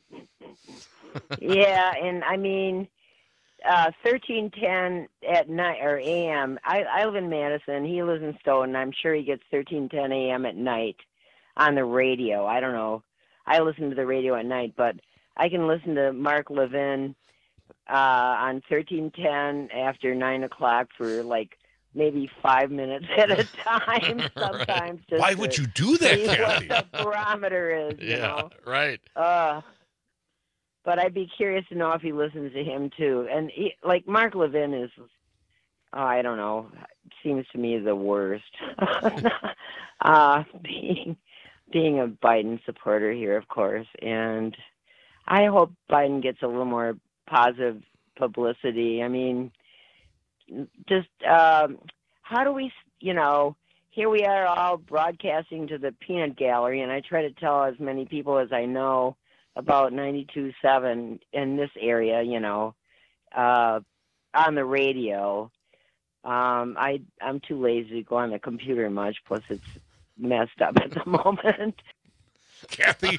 Yeah, and I mean, uh, thirteen ten at night or A M. I I live in Madison. He lives in Stoughton. And I'm sure he gets thirteen ten A M at night on the radio. I don't know. I listen to the radio at night, but I can listen to Mark Levin uh, on thirteen ten after nine o'clock for like maybe five minutes at a time. Sometimes. Right. Just Why would you do that, see Kathy? what the barometer is. You Yeah, know? right. Uh, but I'd be curious to know if he listens to him too. And he, like Mark Levin is, oh, I don't know, seems to me the worst. uh, being being a Biden supporter here, of course, and I hope Biden gets a little more positive publicity. I mean, just um, how do we, you know, here we are all broadcasting to the peanut gallery, and I try to tell as many people as I know about ninety-two point seven in this area, you know, uh, on the radio. Um, I, I'm too lazy to go on the computer much, plus it's messed up at the moment. Kathy,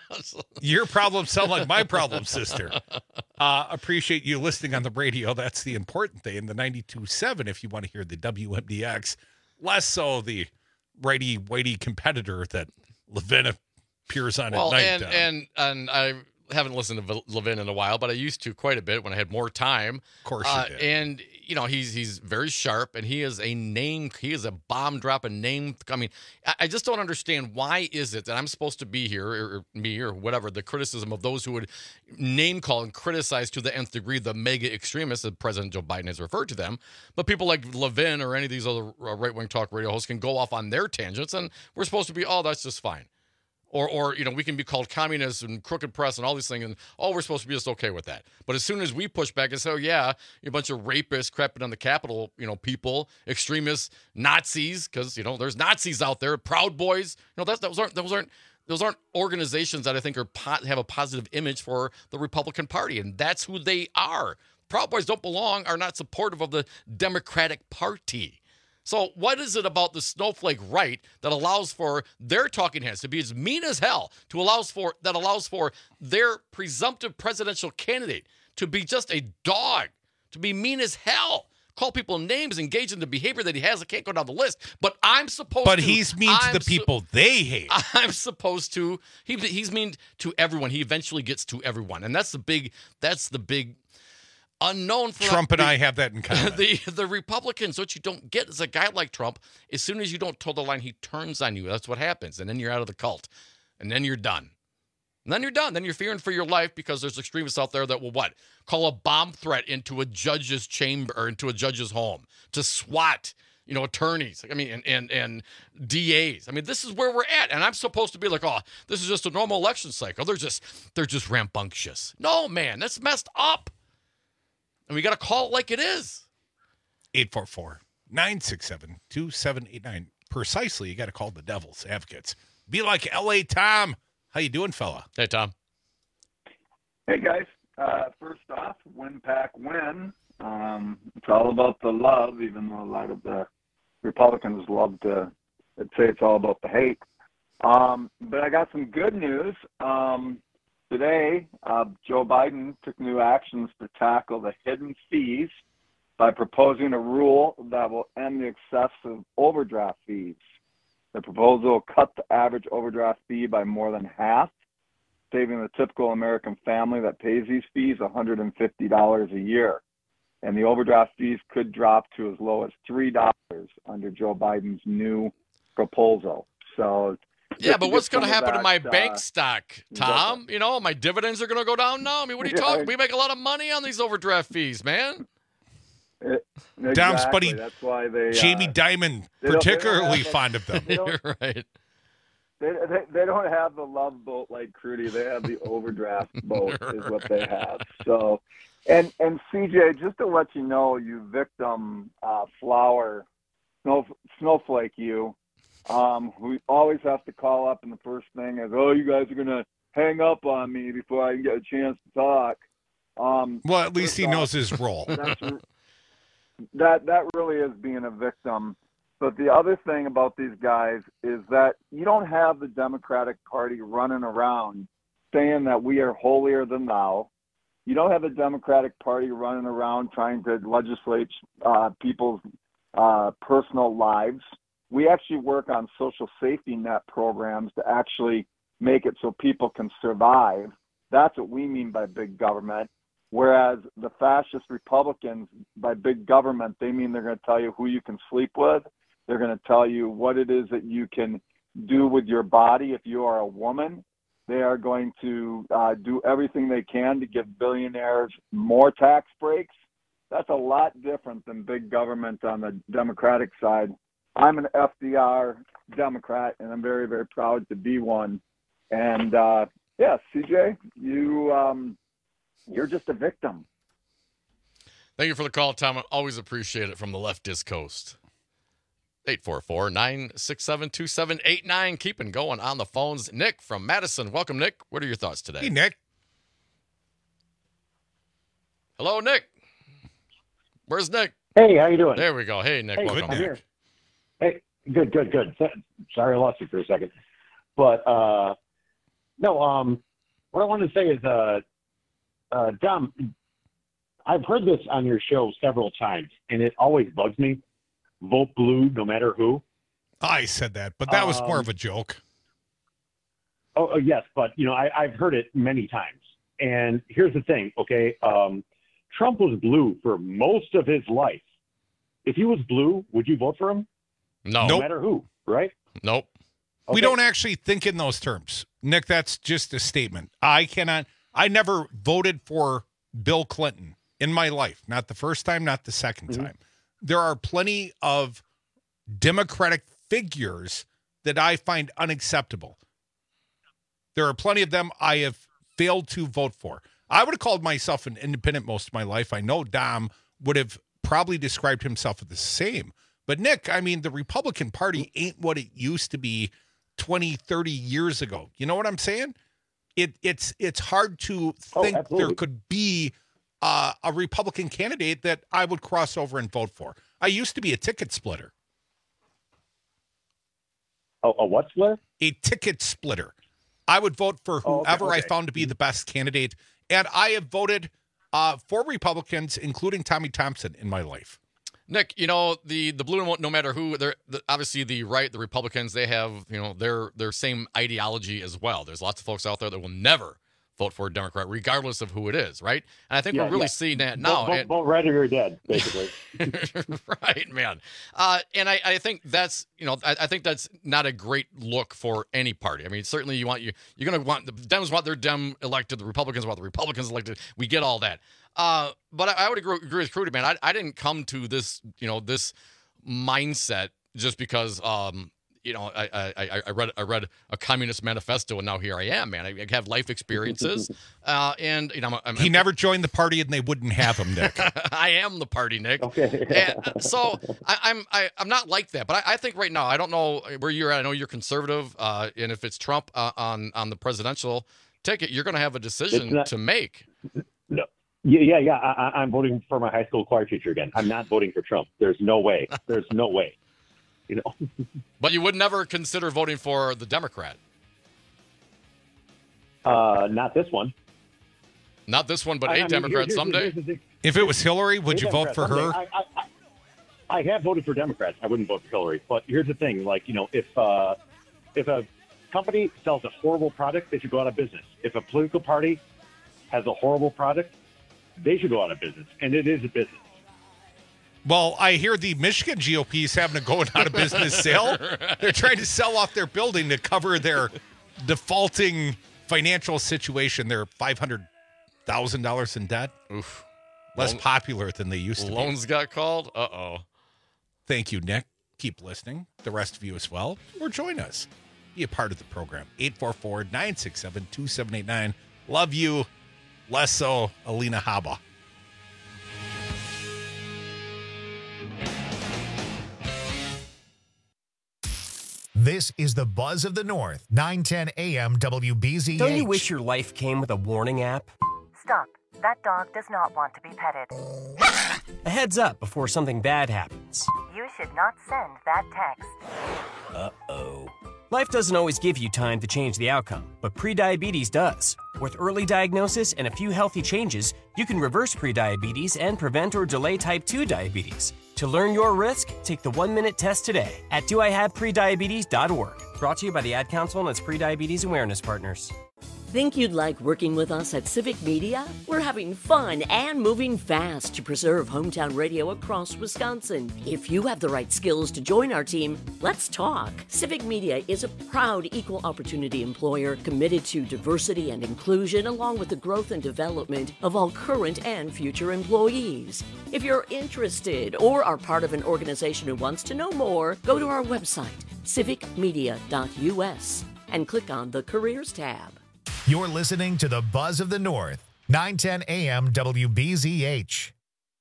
your problems sound like my problems, sister. Uh, appreciate you listening on the radio. That's the important thing. The ninety-two point seven, if you want to hear the W M D X, less so the righty, weighty competitor that Levin appears on Well, at night. and, uh, and and I haven't listened to Levin in a while, but I used to quite a bit when I had more time. Of course uh, you did. And, you know, he's he's very sharp, and he is a name, he is a bomb-dropping name. I mean, I, I just don't understand why is it that I'm supposed to be here, or, or me, or whatever, the criticism of those who would name-call and criticize to the nth degree the mega extremists, as President Joe Biden has referred to them, but people like Levin or any of these other right-wing talk radio hosts can go off on their tangents, and we're supposed to be, oh, that's just fine. Or, or you know, we can be called communists and crooked press and all these things, and oh, we're supposed to be just okay with that. But as soon as we push back and say, oh, yeah, you're a bunch of rapists crapping on the Capitol, you know, people, extremists, Nazis, because, you know, there's Nazis out there, Proud Boys, you know, that's, those aren't, those aren't, those aren't organizations that I think are po- have a positive image for the Republican Party, and that's who they are. Proud Boys don't belong, are not supportive of the Democratic Party. So what is it about the snowflake right that allows for their talking heads to be as mean as hell, to allows for that allows for their presumptive presidential candidate to be just a dog, to be mean as hell, call people names, engage in the behavior that he has? I can't go down the list, but I'm supposed but to. But he's mean I'm to the people su- they hate. I'm supposed to. He, he's mean to everyone. He eventually gets to everyone, and that's the big. That's the big. Unknown for Trump and the, I have that in common. The the Republicans, what you don't get is a guy like Trump, as soon as you don't toe the line, he turns on you. That's what happens. And then you're out of the cult. And then you're done. And then you're done. Then you're fearing for your life because there's extremists out there that will what? Call a bomb threat into a judge's chamber or into a judge's home to SWAT, you know, attorneys. I mean, and and and D As. I mean, this is where we're at. And I'm supposed to be like, oh, this is just a normal election cycle. They're just they're just rambunctious. No, man, that's messed up. And we got to call it like it is. eight four four, nine six seven, two seven eight nine. Precisely, you got to call the Devil's Advocates. Be like L A Tom. How you doing, fella? Hey, Tom. Hey, guys. Uh, first off, win pack win. Um, it's all about the love, even though a lot of the Republicans love to say it's all about the hate. Um, but I got some good news. Um, Today, uh, Joe Biden took new actions to tackle the hidden fees by proposing a rule that will end the excessive overdraft fees. The proposal will cut the average overdraft fee by more than half, saving the typical American family that pays these fees one hundred fifty dollars a year. And the overdraft fees could drop to as low as three dollars under Joe Biden's new proposal. So Yeah, but what's going to happen that, to my uh, bank stock, Tom? You know, my dividends are going to go down now? I mean, what are you Yeah. talking? We make a lot of money on these overdraft fees, man. It, exactly. Dom's buddy, That's why they, Jamie uh, Dimon, they don't- they don't particularly have- fond of them. they don't- You're right. They, they they don't have the love boat like Crudy. They have the overdraft boat is what they have. So, and and C J, just to let you know, you victim uh, flower, snow, snowflake, you. Um, we always have to call up, and the first thing is, oh, you guys are gonna hang up on me before I can get a chance to talk. Um, Well, at least he first knows off, his role. That's, that that really is being a victim. But the other thing about these guys is that you don't have the Democratic Party running around saying that we are holier than thou. You don't have the Democratic Party running around trying to legislate uh, people's uh, personal lives. We actually work on social safety net programs to actually make it so people can survive. That's what we mean by big government. Whereas the fascist Republicans, by big government, they mean they're going to tell you who you can sleep with. They're going to tell you what it is that you can do with your body if you are a woman. They are going to uh, do everything they can to give billionaires more tax breaks. That's a lot different than big government on the Democratic side. I'm an F D R Democrat, and I'm very, very proud to be one. And, uh, yeah, C J, you, um, you're just a victim. Thank you for the call, Tom. I always appreciate it from the leftist coast. eight four four, nine six seven, two seven eight nine. Keeping going on the phones. Nick from Madison. Welcome, Nick. What are your thoughts today? Hey, Nick. Hello, Nick. Where's Nick? Hey, how you doing? There we go. Hey, Nick. Hey, welcome. I'm here. Hey, good, good, good. Sorry I lost you for a second. But, uh, no, um, what I wanted to say is, uh, uh, Dom, I've heard this on your show several times, and it always bugs me. Vote blue no matter who. I said that, but that was Um, more of a joke. Oh, oh, yes, but, you know, I, I've heard it many times. And here's the thing, okay? Um, Trump was blue for most of his life. If he was blue, would you vote for him? No. No Nope. matter who, right? Nope. Okay. We don't actually think in those terms. Nick, that's just a statement. I cannot, I never voted for Bill Clinton in my life. Not the first time, not the second Mm-hmm. time. There are plenty of Democratic figures that I find unacceptable. There are plenty of them I have failed to vote for. I would have called myself an independent most of my life. I know Dom would have probably described himself as the same. But, Nick, I mean, the Republican Party ain't what it used to be twenty, thirty years ago. You know what I'm saying? It It's it's hard to Oh, think absolutely. there could be uh, a Republican candidate that I would cross over and vote for. I used to be a ticket splitter. A, a what splitter? A ticket splitter. I would vote for Oh, okay, whoever I okay. found to be the best candidate. And I have voted uh, for Republicans, including Tommy Thompson, in my life. Nick, you know, the the blue, no matter who, they're the, obviously the right, the Republicans, they have, you know, their their same ideology as well. There's lots of folks out there that will never vote for a Democrat, regardless of who it is, right? And I think Yeah, we're really yeah. seeing that now. Vote, vote, and- vote red or you're dead, basically. right, man. Uh, and I, I think that's, you know, I, I think that's not a great look for any party. I mean, certainly you want you you're going to want the Dems want their Dem elected, the Republicans want the Republicans elected. We get all that. Uh, but I, I would agree, agree with Crudy, man. I, I didn't come to this, you know, this mindset just because, um, you know, I, I, I read I read a communist manifesto and now here I am, man. I, I have life experiences, uh, and you know, I'm, I'm, He never joined the party, and they wouldn't have him, Nick. I am the party, Nick. Okay. And so I, I'm I, I'm not like that, but I, I think right now I don't know where you're at. I know you're conservative, uh, and if it's Trump uh, on on the presidential ticket, you're going to have a decision It's not- to make. No. Yeah, yeah, yeah. I, I- I'm voting for my high school choir teacher again. I'm not voting for Trump. There's no way. There's no way. You know. But you would never consider voting for the Democrat. Uh, not this one. Not this one, but I- a I mean, Democrat here- here's the- someday. here's the thing. If it was Hillary, would A you vote Democrat for her? someday. I, I, I, I have voted for Democrats. I wouldn't vote for Hillary. But here's the thing: like, you know, if uh, if a company sells a horrible product, they should go out of business. If a political party has a horrible product, they should go out of business, and it is a business. Well, I hear the Michigan G O P is having a going out of business sale. They're trying to sell off their building to cover their defaulting financial situation. They're five hundred thousand dollars in debt. Oof. Less Loan- popular than they used to Loans got called. Uh oh. be. Thank you, Nick. Keep listening. The rest of you as well. Or join us. Be a part of the program. eight four four, nine six seven, two seven eight nine. Love you. Less so, Alina Haba. This is the Buzz of the North, nine ten A M W B Z H. Don't you wish your life came with a warning app? Stop. That dog does not want to be petted. A heads up before something bad happens. You should not send that text. Uh-oh. Life doesn't always give you time to change the outcome, but prediabetes does. With early diagnosis and a few healthy changes, you can reverse prediabetes and prevent or delay type two diabetes. To learn your risk, take the one-minute test today at do I have prediabetes dot org. Brought to you by the Ad Council and its prediabetes awareness partners. Think you'd like working with us at Civic Media? We're having fun and moving fast to preserve hometown radio across Wisconsin. If you have the right skills to join our team, let's talk. Civic Media is a proud equal opportunity employer committed to diversity and inclusion along with the growth and development of all current and future employees. If you're interested or are part of an organization who wants to know more, go to our website, civic media dot u s, and click on the Careers tab. You're listening to the Buzz of the North, nine ten A M W B Z H.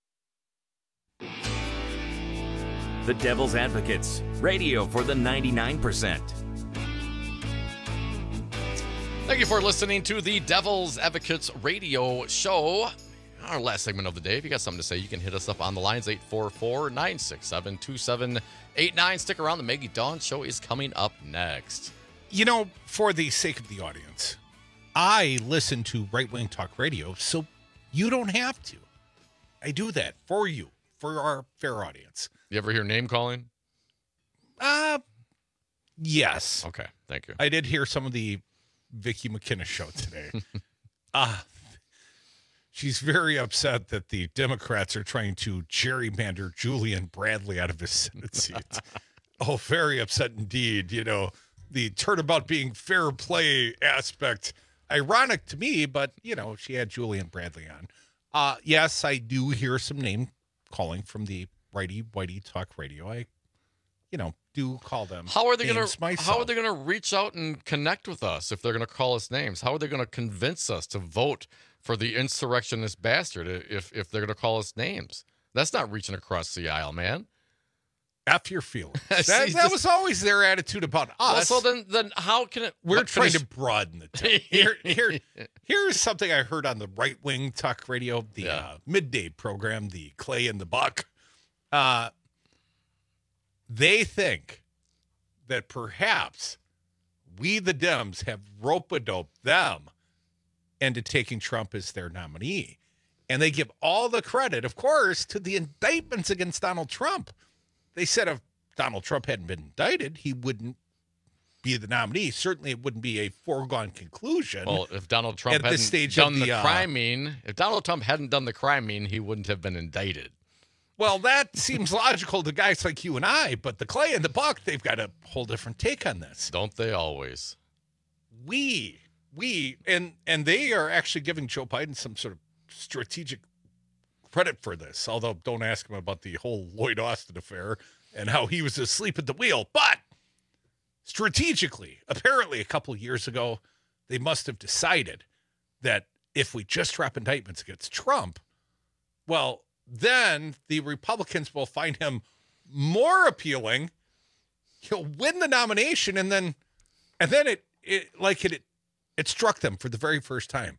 The Devil's Advocates, radio for the ninety-nine percent. Thank you for listening to the Devil's Advocates radio show. Our last segment of the day. If you got something to say, you can hit us up on the lines, eight four four, nine six seven, two seven eight nine. Stick around. The Maggie Dawn Show is coming up next. You know, for the sake of the audience, I listen to right-wing talk radio, so you don't have to. I do that for you, for our fair audience. You ever hear name calling? Uh, yes. Okay, thank you. I did hear some of the Vicky McKinnon show today. uh, she's very upset that the Democrats are trying to gerrymander Julian Bradley out of his Senate seat. Oh, very upset indeed. You know, the turnabout being fair play aspect. Ironic to me, but, you know, she had Julian Bradley on. Uh, yes, I do hear some name calling from the righty whitey talk radio. I, you know, do call them. How are they going to myself. How are they going to reach out and connect with us if they're going to call us names? How are they going to convince us to vote for the insurrectionist bastard if if they're going to call us names? That's not reaching across the aisle, man. F your feelings. That, See, that was always their attitude about us. Well, so then, then how can it? We're trying finish? to broaden the term. Here, here, here's something I heard on the right wing talk radio, the yeah. uh, midday program, the Clay and the Buck. Uh, they think that perhaps we, the Dems, have rope-a-doped them into taking Trump as their nominee. And they give all the credit, of course, to the indictments against Donald Trump. They said if Donald Trump hadn't been indicted, he wouldn't be the nominee. Certainly it wouldn't be a foregone conclusion. Well, if Donald Trump at hadn't this stage done the, the uh, criming, if Donald Trump hadn't done the criming, he wouldn't have been indicted. Well, that seems logical to guys like you and I, but the Clay and the Buck, they've got a whole different take on this. Don't they always? We, we, and and they are actually giving Joe Biden some sort of strategic credit for this, although don't ask him about the whole Lloyd Austin affair and how he was asleep at the wheel. But strategically, apparently a couple of years ago, they must have decided that if we just drop indictments against Trump, well, then the Republicans will find him more appealing. He'll win the nomination, and then and then it, it like it, it struck them for the very first time.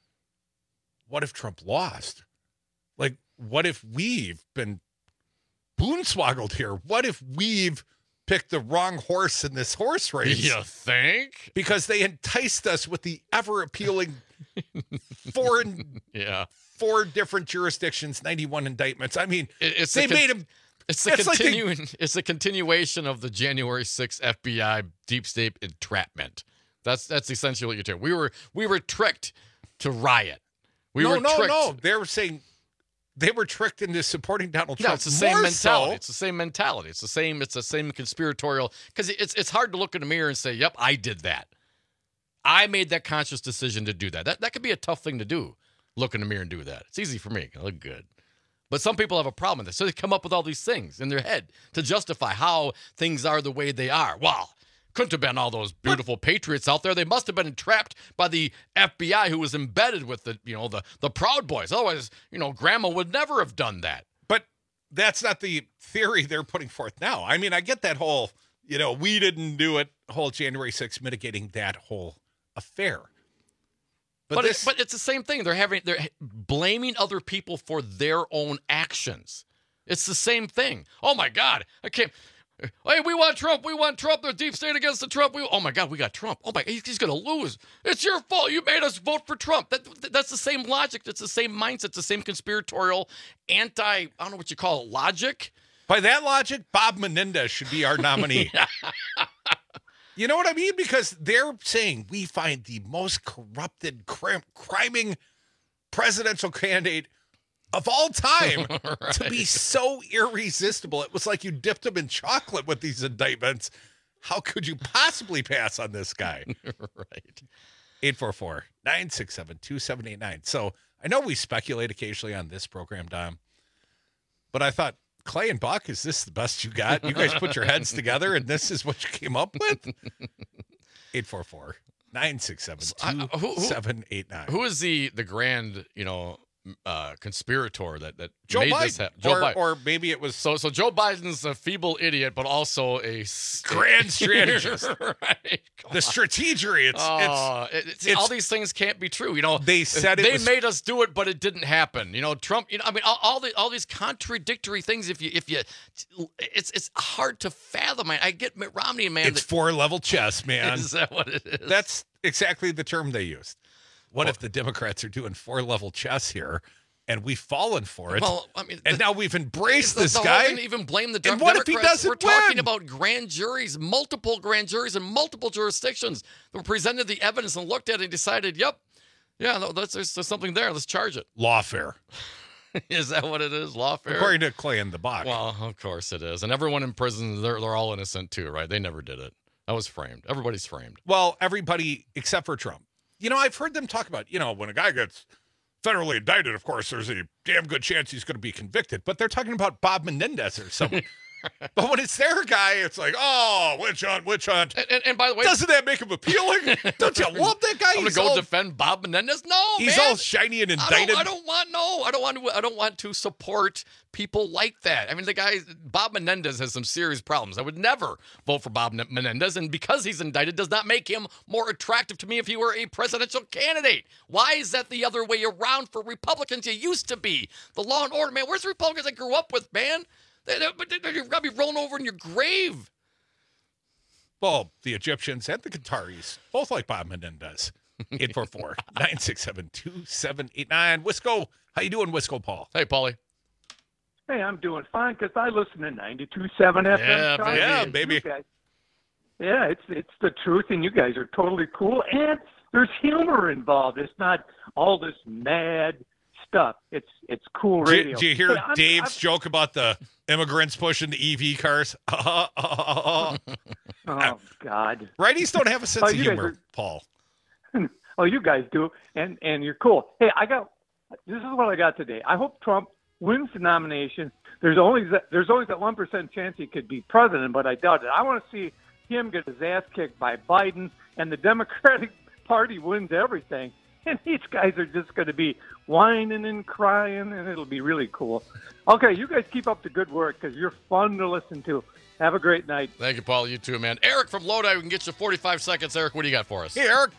What if Trump lost? Like, what if we've been boonswoggled here? What if we've picked the wrong horse in this horse race? You think? Because they enticed us with the ever-appealing foreign, yeah, four different jurisdictions, ninety-one indictments. I mean, it, it's they con- made him. It's the continuing. Like they, it's a continuation of the January sixth F B I deep state entrapment. That's that's essentially what you're doing. We were we were tricked to riot. We no, were no, tricked. no. They were saying they were tricked into supporting Donald Trump. No, it's the same More mentality. So. It's the same mentality. It's the same. It's the same conspiratorial. Because it's it's hard to look in the mirror and say, "Yep, I did that. I made that conscious decision to do that." That that could be a tough thing to do. Look in the mirror and do that. It's easy for me. I look good. But some people have a problem with this. So they come up with all these things in their head to justify how things are the way they are. Well, couldn't have been all those beautiful patriots out there. They must have been entrapped by the F B I who was embedded with the, you know, the, the Proud Boys. Otherwise, you know, Grandma would never have done that. But that's not the theory they're putting forth now. I mean, I get that whole, you know, we didn't do it, whole January sixth mitigating that whole affair. But but, this... it, but it's the same thing. They're having they're blaming other people for their own actions. It's the same thing. Oh my God, I can't. Hey, we want Trump. We want Trump. The deep state against the Trump. We, oh my God, we got Trump. Oh my, he's, he's going to lose. It's your fault. You made us vote for Trump. That that's the same logic. That's the same mindset. It's the same conspiratorial, anti. I don't know what you call it, logic. By that logic, Bob Menendez should be our nominee. You know what I mean? Because they're saying we find the most corrupted, crim- criming presidential candidate of all time right. to be so irresistible. It was like you dipped him in chocolate with these indictments. How could you possibly pass on this guy? Right. eight four four, nine six seven, two seven eight nine. So I know we speculate occasionally on this program, Dom, but I thought, Clay and Buck, is this the best you got? You guys put your heads together and this is what you came up with? eight four four, nine six seven, two seven eight nine. Who is the, the grand, you know, uh, conspirator that, that Joe made Biden. this happen? Joe or, Biden. Or maybe it was... So so Joe Biden's a feeble idiot, but also a... Grand strategist. Right. The strategery. It's, oh, it's, it's, it's... All these things can't be true. You know, they said it They was... made us do it, but it didn't happen. You know, Trump... You know, I mean, all, all, the, all these contradictory things, if you... if you, It's it's hard to fathom. I, I get Mitt Romney, man. It's that, four-level chess, man. Is that what it is? That's exactly the term they used. What well, if the Democrats are doing four-level chess here? And we've fallen for it. Well, I mean, and the, now we've embraced the, this the guy. Whole thing even blame the and Democrats. What if he doesn't We're win? talking about grand juries, multiple grand juries in multiple jurisdictions that presented the evidence and looked at it and decided, yep, yeah, no, that's, there's, there's something there. Let's charge it. Lawfare. Is that what it is? Lawfare? According to Clay and the Bach. Well, of course it is. And everyone in prison, they're, they're all innocent too, right? They never did it. That was framed. Everybody's framed. Well, everybody except for Trump. You know, I've heard them talk about, you know, when a guy gets federally indicted, of course, there's a damn good chance he's going to be convicted. But they're talking about Bob Menendez or someone. But when it's their guy, it's like, oh, witch hunt, witch hunt. And, and, and by the way, doesn't that make him appealing? Don't you love that guy? I'm going to go all, defend Bob Menendez? No, he's man. all shiny and indicted. I don't, I don't want no. I don't want to. I don't want to support people like that. I mean, the guy Bob Menendez has some serious problems. I would never vote for Bob Menendez, and because he's indicted, does not make him more attractive to me if he were a presidential candidate. Why is that the other way around for Republicans? You used to be the law and order, man. Where's the Republicans I grew up with, man? You've got to be rolling over in your grave. Well, the Egyptians and the Qataris, both like Bob Menendez. eight four four, nine six seven, two seven eight nine. Wisco, how you doing, Wisco Paul? Hey, Paulie. Hey, I'm doing fine because I listen to ninety-two point seven F M. Yeah, baby. Yeah, baby. Yeah, it's it's the truth, and you guys are totally cool. And there's humor involved. It's not all this mad stuff. It's it's cool radio. Do, do you hear hey, I'm, Dave's I'm, joke about the immigrants pushing the E V cars? oh, God. Righties don't have a sense oh, of humor, are, Paul. Oh, you guys do, and and you're cool. Hey, I got this is what I got today. I hope Trump wins the nomination. There's only that there's always that one percent chance he could be president, but I doubt it. I want to see him get his ass kicked by Biden, and the Democratic Party wins everything. And these guys are just going to be whining and crying, and it'll be really cool. Okay, you guys keep up the good work because you're fun to listen to. Have a great night. Thank you, Paul. You too, man. Eric from Lodi, we can get you forty-five seconds. Eric, what do you got for us? Hey, Eric.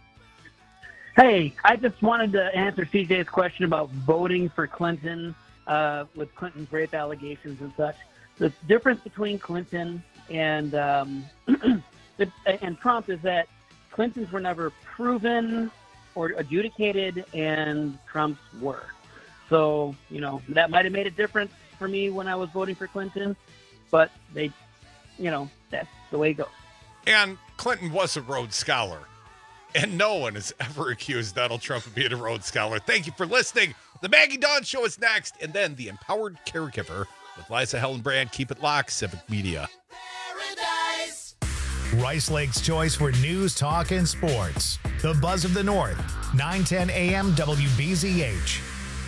Hey, I just wanted to answer C J's question about voting for Clinton uh, with Clinton's rape allegations and such. The difference between Clinton and um, and Trump is that Clintons were never proven or adjudicated, and Trump's were. So, you know, that might have made a difference for me when I was voting for Clinton, but they, you know, that's the way it goes. And Clinton was a Rhodes Scholar, and no one has ever accused Donald Trump of being a Rhodes Scholar. Thank you for listening. The Maggie Dawn Show is next, and then The Empowered Caregiver with Liza Hellenbrand. Keep it locked, Civic Media. Rice Lake's choice for news, talk, and sports. The Buzz of the North, nine ten A M W B Z H.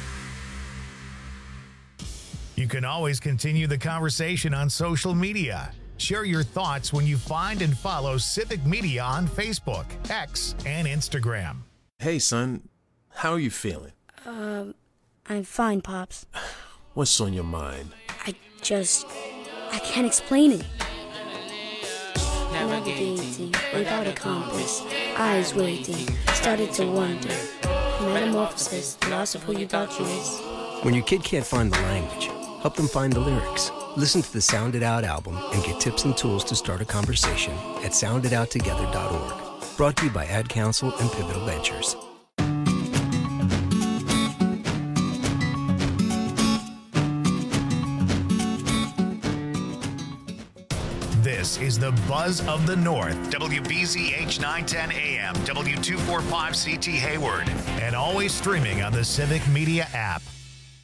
You can always continue the conversation on social media. Share your thoughts when you find and follow Civic Media on Facebook, X, and Instagram. Hey, son. How are you feeling? Um, I'm fine, Pops. What's on your mind? I just... I can't explain it. navigating without a compass, eyes waiting, started to wonder. Metamorphosis, the loss of who you thought you is. When your kid can't find the language, help them find the lyrics. Listen to the Sound It Out album and get tips and tools to start a conversation at sound it out together dot org. Brought to you by Ad Council and Pivotal Ventures. This is the Buzz of the North, W B Z H nine ten A M, W two forty-five C T Hayward, and always streaming on the Civic Media app.